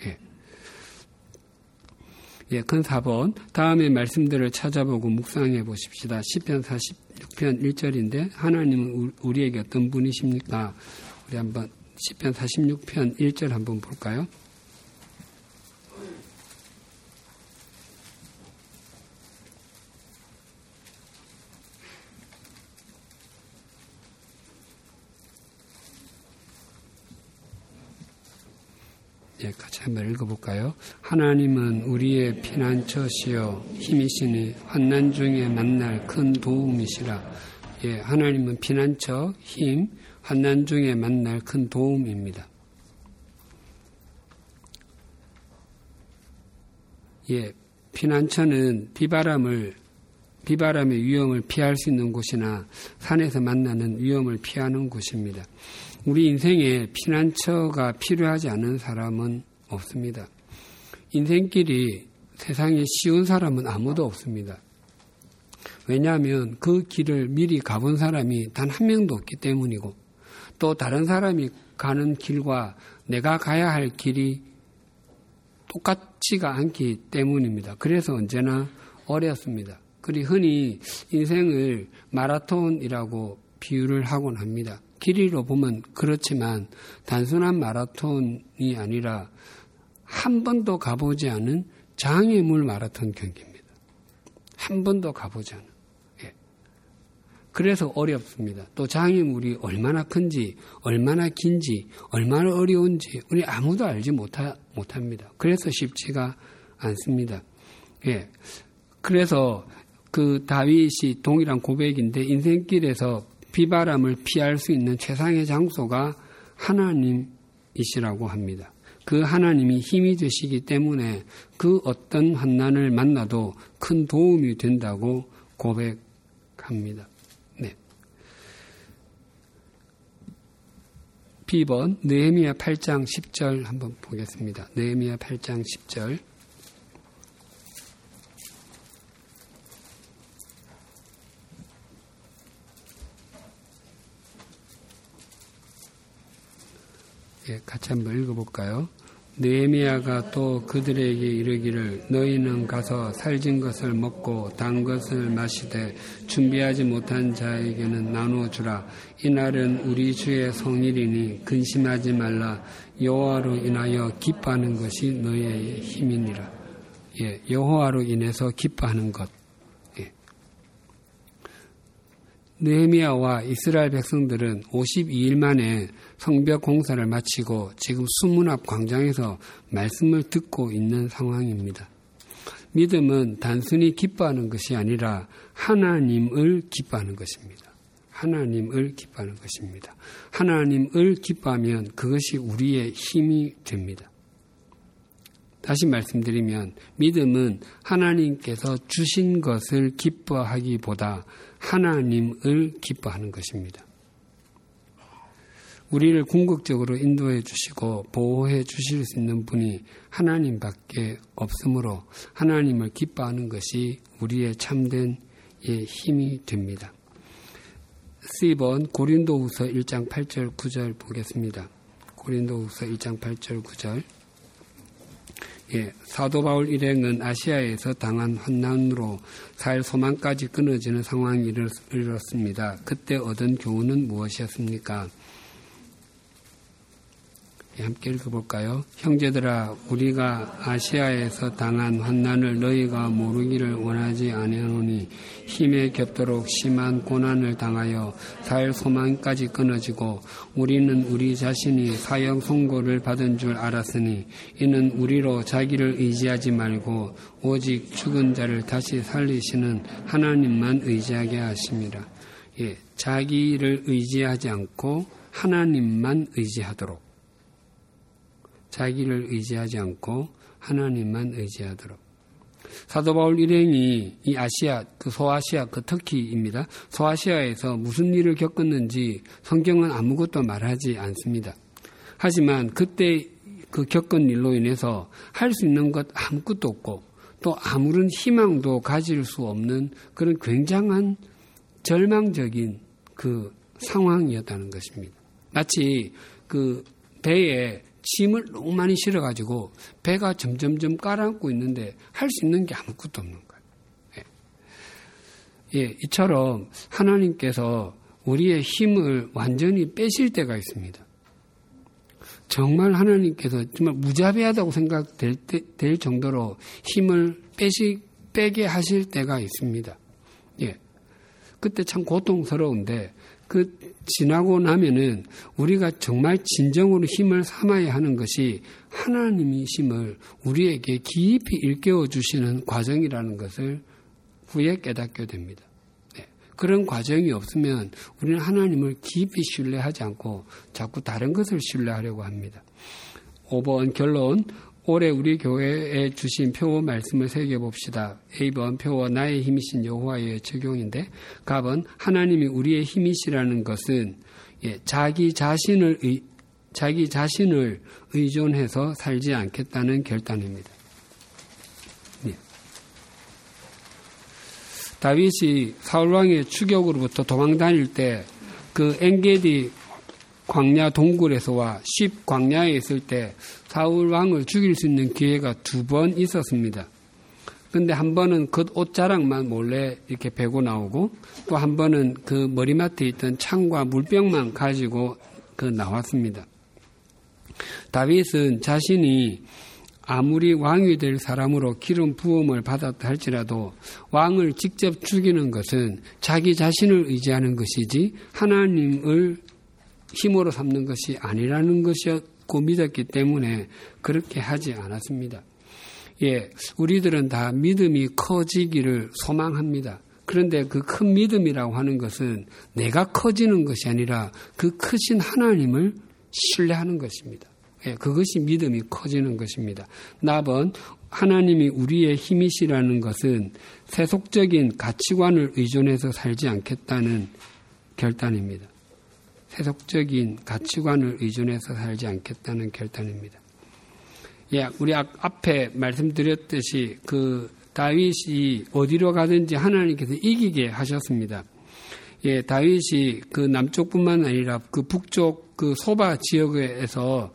큰 4번 다음의 말씀들을 찾아보고 묵상해 보십시다. 시편 46편 1절인데 하나님은 우리에게 어떤 분이십니까? 우리 한번 시편 46편 1절 한번 볼까요? 예, 같이 한번 읽어볼까요? 하나님은 우리의 피난처시여 힘이시니 환난 중에 만날 큰 도움이시라. 예, 하나님은 피난처, 힘, 환난 중에 만날 큰 도움입니다. 예, 피난처는 비바람의 위험을 피할 수 있는 곳이나 산에서 만나는 위험을 피하는 곳입니다. 우리 인생에 피난처가 필요하지 않은 사람은 없습니다. 인생길이 세상에 쉬운 사람은 아무도 없습니다. 왜냐하면 그 길을 미리 가본 사람이 단 한 명도 없기 때문이고 또 다른 사람이 가는 길과 내가 가야 할 길이 똑같지가 않기 때문입니다. 그래서 언제나 어렵습니다. 그리고 흔히 인생을 마라톤이라고 비유를 하곤 합니다. 길이로 보면 그렇지만 단순한 마라톤이 아니라 한 번도 가보지 않은 장애물 마라톤 경기입니다. 한 번도 가보지 않은. 예. 그래서 어렵습니다. 또 장애물이 얼마나 큰지, 얼마나 긴지, 얼마나 어려운지 우리 아무도 알지 못합니다. 그래서 쉽지가 않습니다. 예. 그래서 그 다윗이 동일한 고백인데 인생길에서 비바람을 피할 수 있는 최상의 장소가 하나님이시라고 합니다. 그 하나님이 힘이 되시기 때문에 그 어떤 환난을 만나도 큰 도움이 된다고 고백합니다. 네. B번 느헤미야 8장 10절 한번 보겠습니다. 느헤미야 8장 10절. 예, 같이 한번 읽어볼까요? 느헤미야가 또 그들에게 이르기를 너희는 가서 살진 것을 먹고 단 것을 마시되 준비하지 못한 자에게는 나누어 주라. 이날은 우리 주의 성일이니 근심하지 말라. 여호와로 인하여 기뻐하는 것이 너희의 힘이니라. 예, 여호와로 인해서 기뻐하는 것. 예. 느헤미야와 이스라엘 백성들은 52일 만에 성벽 공사를 마치고 지금 수문 앞 광장에서 말씀을 듣고 있는 상황입니다. 믿음은 단순히 기뻐하는 것이 아니라 하나님을 기뻐하는 것입니다. 하나님을 기뻐하는 것입니다. 하나님을 기뻐하면 그것이 우리의 힘이 됩니다. 다시 말씀드리면 믿음은 하나님께서 주신 것을 기뻐하기보다 하나님을 기뻐하는 것입니다. 우리를 궁극적으로 인도해 주시고 보호해 주실 수 있는 분이 하나님밖에 없으므로 하나님을 기뻐하는 것이 우리의 참된 힘이 됩니다. C번 고린도후서 1장 8절 9절 보겠습니다. 고린도후서 1장 8절 9절. 예, 사도 바울 일행은 아시아에서 당한 환난으로 살 소망까지 끊어지는 상황이 이르렀습니다. 그때 얻은 교훈은 무엇이었습니까? 함께 읽어볼까요? 형제들아, 우리가 아시아에서 당한 환난을 너희가 모르기를 원하지 아니하노니 힘에 겹도록 심한 고난을 당하여 살 소망까지 끊어지고 우리는 우리 자신이 사형 선고를 받은 줄 알았으니 이는 우리로 자기를 의지하지 말고 오직 죽은 자를 다시 살리시는 하나님만 의지하게 하심이라. 예, 자기를 의지하지 않고 하나님만 의지하도록. 자기를 의지하지 않고 하나님만 의지하도록. 사도 바울 일행이 이 아시아, 소아시아, 터키입니다. 소아시아에서 무슨 일을 겪었는지 성경은 아무것도 말하지 않습니다. 하지만 그때 그 겪은 일로 인해서 할 수 있는 것 아무것도 없고 또 아무런 희망도 가질 수 없는 그런 굉장한 절망적인 그 상황이었다는 것입니다. 마치 그 배에 짐을 너무 많이 실어가지고 배가 점점점 깔아앉고 있는데 할 수 있는 게 아무것도 없는 거예요. 예, 이처럼 하나님께서 우리의 힘을 완전히 빼실 때가 있습니다. 정말 하나님께서 정말 무자비하다고 생각될 정도로 힘을 빼게 하실 때가 있습니다. 예. 그때 참 고통스러운데 지나고 나면은 우리가 정말 진정으로 힘을 삼아야 하는 것이 하나님이심을 우리에게 깊이 일깨워 주시는 과정이라는 것을 후에 깨닫게 됩니다. 네. 그런 과정이 없으면 우리는 하나님을 깊이 신뢰하지 않고 자꾸 다른 것을 신뢰하려고 합니다. 5번 결론. 올해 우리 교회에 주신 표어 말씀을 새겨봅시다. A번 표어 나의 힘이신 여호와의 적용인데, 갑은 하나님이 우리의 힘이시라는 것은 자기 자신을 의존해서 살지 않겠다는 결단입니다. 네. 다윗이 사울왕의 추격으로부터 도망다닐 때 그 엔게디 광야 동굴에서와 10 광야에 있을 때 사울 왕을 죽일 수 있는 기회가 2번 있었습니다. 근데 한 번은 겉옷자락만 몰래 이렇게 베고 나오고, 또 한 번은 그 머리맡에 있던 창과 물병만 가지고 나왔습니다. 다윗은 자신이 아무리 왕이 될 사람으로 기름 부음을 받았다 할지라도 왕을 직접 죽이는 것은 자기 자신을 의지하는 것이지 하나님을 힘으로 삼는 것이 아니라는 것이었고 믿었기 때문에 그렇게 하지 않았습니다. 예, 우리들은 다 믿음이 커지기를 소망합니다. 그런데 그 큰 믿음이라고 하는 것은 내가 커지는 것이 아니라 그 크신 하나님을 신뢰하는 것입니다. 예, 그것이 믿음이 커지는 것입니다. 나번 하나님이 우리의 힘이시라는 것은 세속적인 가치관을 의존해서 살지 않겠다는 결단입니다. 세속적인 가치관을 의존해서 살지 않겠다는 결단입니다. 예, 우리 앞에 말씀드렸듯이 다윗이 어디로 가든지 하나님께서 이기게 하셨습니다. 예, 다윗이 남쪽뿐만 아니라 북쪽 소바 지역에서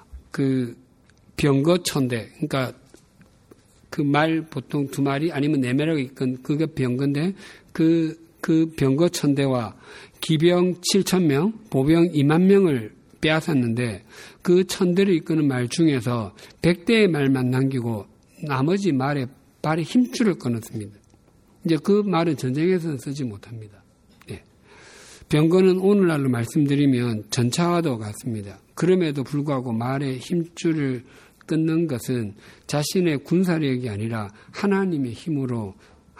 병거천대, 그러니까 말 보통 2마리 아니면 4마리가 있건 그게 병거인데 그 병거천대와 기병 7,000명, 보병 2만 명을 빼앗았는데 그 천대를 이끄는 말 중에서 100대의 말만 남기고 나머지 말에 발에 힘줄을 끊었습니다. 이제 그 말은 전쟁에서는 쓰지 못합니다. 네. 병거는 오늘날로 말씀드리면 전차와도 같습니다. 그럼에도 불구하고 말에 힘줄을 끊는 것은 자신의 군사력이 아니라 하나님을 힘으로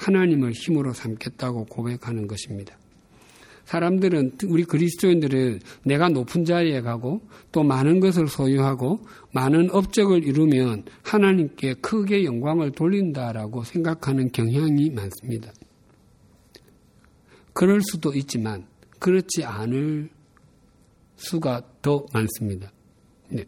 삼겠다고 고백하는 것입니다. 사람들은, 우리 그리스도인들은 내가 높은 자리에 가고 또 많은 것을 소유하고 많은 업적을 이루면 하나님께 크게 영광을 돌린다라고 생각하는 경향이 많습니다. 그럴 수도 있지만 그렇지 않을 수가 더 많습니다. 네.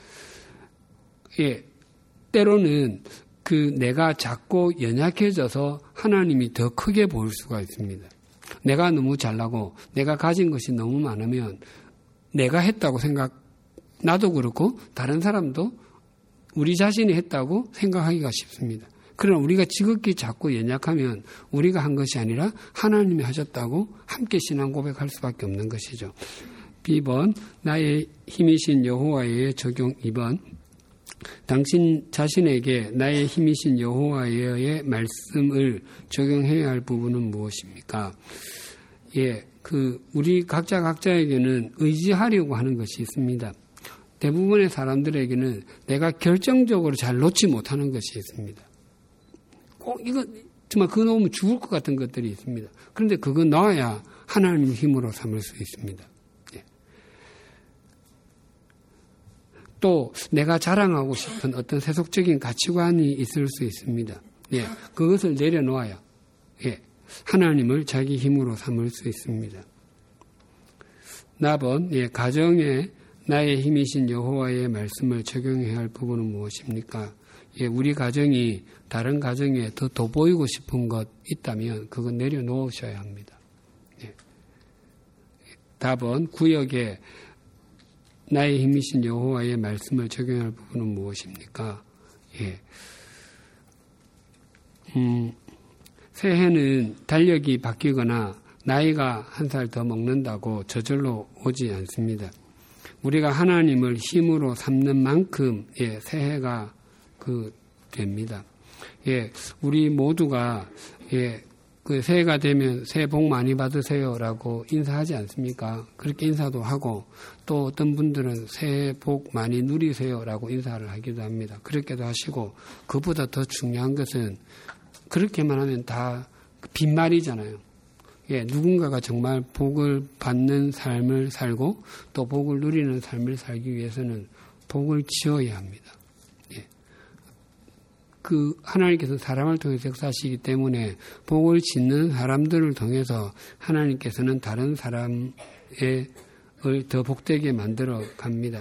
예, 때로는 내가 작고 연약해져서 하나님이 더 크게 보일 수가 있습니다. 내가 너무 잘나고 내가 가진 것이 너무 많으면 내가 했다고 나도 그렇고 다른 사람도 우리 자신이 했다고 생각하기가 쉽습니다. 그러나 우리가 지극히 작고 연약하면 우리가 한 것이 아니라 하나님이 하셨다고 함께 신앙 고백할 수밖에 없는 것이죠. B번 나의 힘이신 여호와의 적용. 2번 당신 자신에게 나의 힘이신 여호와의 말씀을 적용해야 할 부분은 무엇입니까? 예, 우리 각자에게는 의지하려고 하는 것이 있습니다. 대부분의 사람들에게는 내가 결정적으로 잘 놓지 못하는 것이 있습니다. 꼭 이거 정말 그거 놓으면 죽을 것 같은 것들이 있습니다. 그런데 그거 넣어야 하나님의 힘으로 삼을 수 있습니다. 또 내가 자랑하고 싶은 어떤 세속적인 가치관이 있을 수 있습니다. 예, 그것을 내려놓아야 하나님을 자기 힘으로 삼을 수 있습니다. 나번 가정에 나의 힘이신 여호와의 말씀을 적용해야 할 부분은 무엇입니까? 우리 가정이 다른 가정에 더 돋보이고 싶은 것 있다면 그건 내려놓으셔야 합니다. 답은 구역에 나의 힘이신 여호와의 말씀을 적용할 부분은 무엇입니까? 새해는 달력이 바뀌거나 나이가 한 살 더 먹는다고 저절로 오지 않습니다. 우리가 하나님을 힘으로 삼는 만큼 새해가 됩니다. 우리 모두가 그 새해가 되면 새해 복 많이 받으세요라고 인사하지 않습니까? 그렇게 인사도 하고 또 어떤 분들은 새해 복 많이 누리세요라고 인사를 하기도 합니다. 그렇게도 하시고 그보다 더 중요한 것은 그렇게만 하면 다 빈말이잖아요. 누군가가 정말 복을 받는 삶을 살고 또 복을 누리는 삶을 살기 위해서는 복을 지어야 합니다. 하나님께서 사람을 통해서 역사하시기 때문에 복을 짓는 사람들을 통해서 하나님께서는 다른 사람을 더 복되게 만들어 갑니다.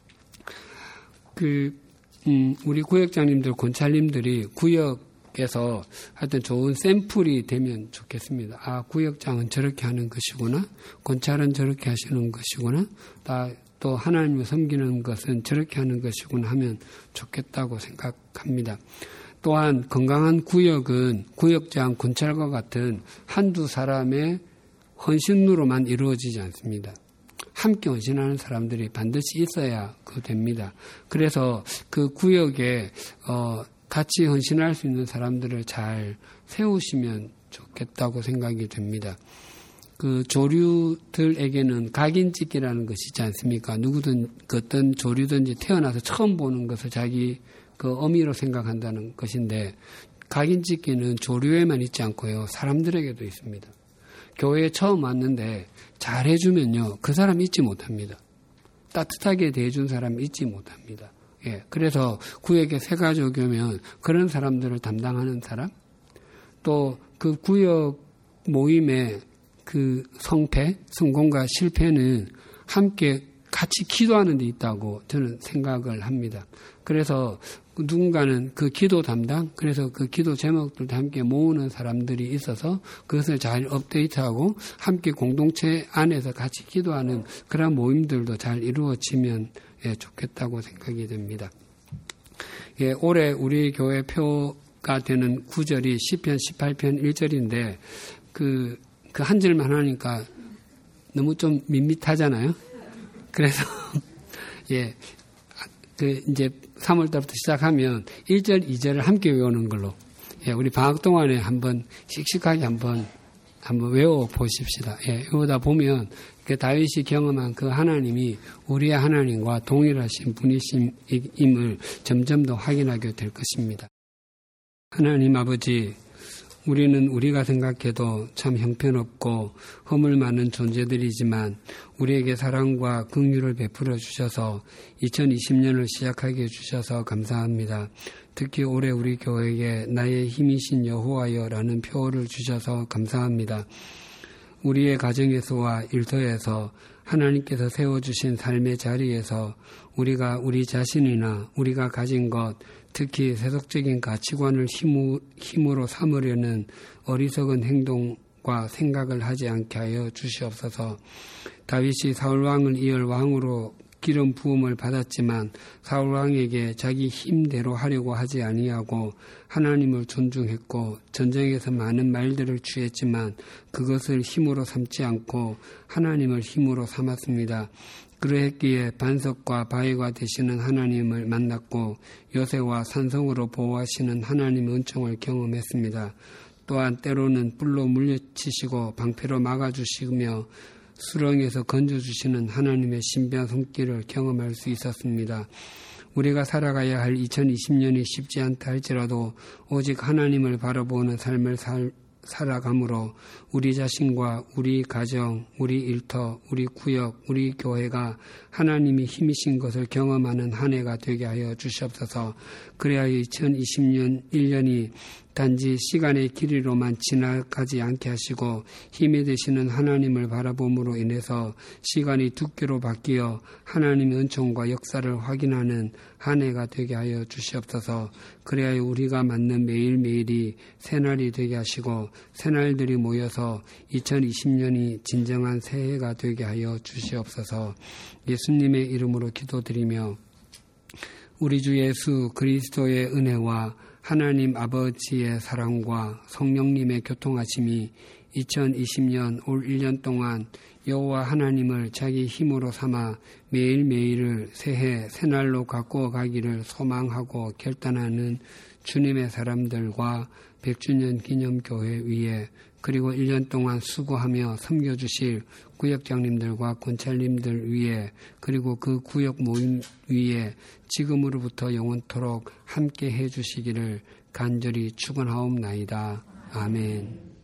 우리 구역장님들, 권찰님들이 구역에서 하여튼 좋은 샘플이 되면 좋겠습니다. 구역장은 저렇게 하는 것이구나. 권찰은 저렇게 하시는 것이구나. 또 하나님을 섬기는 것은 저렇게 하는 것이구나 하면 좋겠다고 생각합니다. 또한 건강한 구역은 구역장, 권찰과 같은 한두 사람의 헌신으로만 이루어지지 않습니다. 함께 헌신하는 사람들이 반드시 있어야 됩니다. 그래서 그 구역에 같이 헌신할 수 있는 사람들을 잘 세우시면 좋겠다고 생각이 됩니다. 조류들에게는 각인찍기라는 것이 있지 않습니까? 누구든 어떤 조류든지 태어나서 처음 보는 것을 자기 어미로 생각한다는 것인데 각인찍기는 조류에만 있지 않고요. 사람들에게도 있습니다. 교회에 처음 왔는데 잘해주면요. 그 사람 잊지 못합니다. 따뜻하게 대해준 사람 잊지 못합니다. 그래서 구역에 새 가족이 오면 그런 사람들을 담당하는 사람 또 그 구역 모임의 성공과 실패는 함께 같이 기도하는 데 있다고 저는 생각을 합니다. 그래서 누군가는 그 기도 담당, 그래서 그 기도 제목들도 함께 모으는 사람들이 있어서 그것을 잘 업데이트하고 함께 공동체 안에서 같이 기도하는 그런 모임들도 잘 이루어지면 좋겠다고 생각이 됩니다. 올해 우리 교회 표가 되는 구절이 시편 18편 1절인데 그 한 절만 하니까 너무 좀 밋밋하잖아요. 그래서 이제 3월달부터 시작하면 1절, 2절을 함께 외우는 걸로 우리 방학 동안에 한번 씩씩하게 한번 외워 보십시다. 외우다 보면 다윗이 경험한 그 하나님이 우리의 하나님과 동일하신 분이심을 점점 더 확인하게 될 것입니다. 하나님 아버지, 우리는 우리가 생각해도 참 형편없고 허물 많은 존재들이지만 우리에게 사랑과 긍휼을 베풀어 주셔서 2020년을 시작하게 해주셔서 감사합니다. 특히 올해 우리 교회에 나의 힘이신 여호와여라는 표어를 주셔서 감사합니다. 우리의 가정에서와 일터에서 하나님께서 세워주신 삶의 자리에서 우리가 우리 자신이나 우리가 가진 것, 특히 세속적인 가치관을 힘으로 삼으려는 어리석은 행동과 생각을 하지 않게 하여 주시옵소서. 다윗이 사울왕을 이을 왕으로 기름 부음을 받았지만 사울왕에게 자기 힘대로 하려고 하지 아니하고 하나님을 존중했고 전쟁에서 많은 말들을 취했지만 그것을 힘으로 삼지 않고 하나님을 힘으로 삼았습니다. 그러했기에 반석과 바위가 되시는 하나님을 만났고 요새와 산성으로 보호하시는 하나님의 은총을 경험했습니다. 또한 때로는 뿔로 물리치시고 방패로 막아주시며 수렁에서 건져주시는 하나님의 신비한 손길을 경험할 수 있었습니다. 우리가 살아가야 할 2020년이 쉽지 않다 할지라도 오직 하나님을 바라보는 삶을 살아감으로 우리 자신과 우리 가정, 우리 일터, 우리 구역, 우리 교회가 하나님이 힘이신 것을 경험하는 한 해가 되게 하여 주시옵소서. 그래야 2020년 1년이 단지 시간의 길이로만 지나가지 않게 하시고 힘이 되시는 하나님을 바라봄으로 인해서 시간이 두께로 바뀌어 하나님의 은총과 역사를 확인하는 한 해가 되게 하여 주시옵소서. 그래야 우리가 맞는 매일매일이 새날이 되게 하시고 새날들이 모여서 2020년이 진정한 새해가 되게 하여 주시옵소서. 예수님의 이름으로 기도드리며 우리 주 예수 그리스도의 은혜와 하나님 아버지의 사랑과 성령님의 교통하심이 2020년 올 1년 동안 여호와 하나님을 자기 힘으로 삼아 매일매일을 새해 새날로 가꾸어 가기를 소망하고 결단하는 주님의 사람들과 100주년 기념교회 위에 그리고 1년 동안 수고하며 섬겨주실 구역장님들과 권찰님들 위에 그리고 그 구역 모임 위에 지금으로부터 영원토록 함께 해주시기를 간절히 축원하옵나이다. 아멘.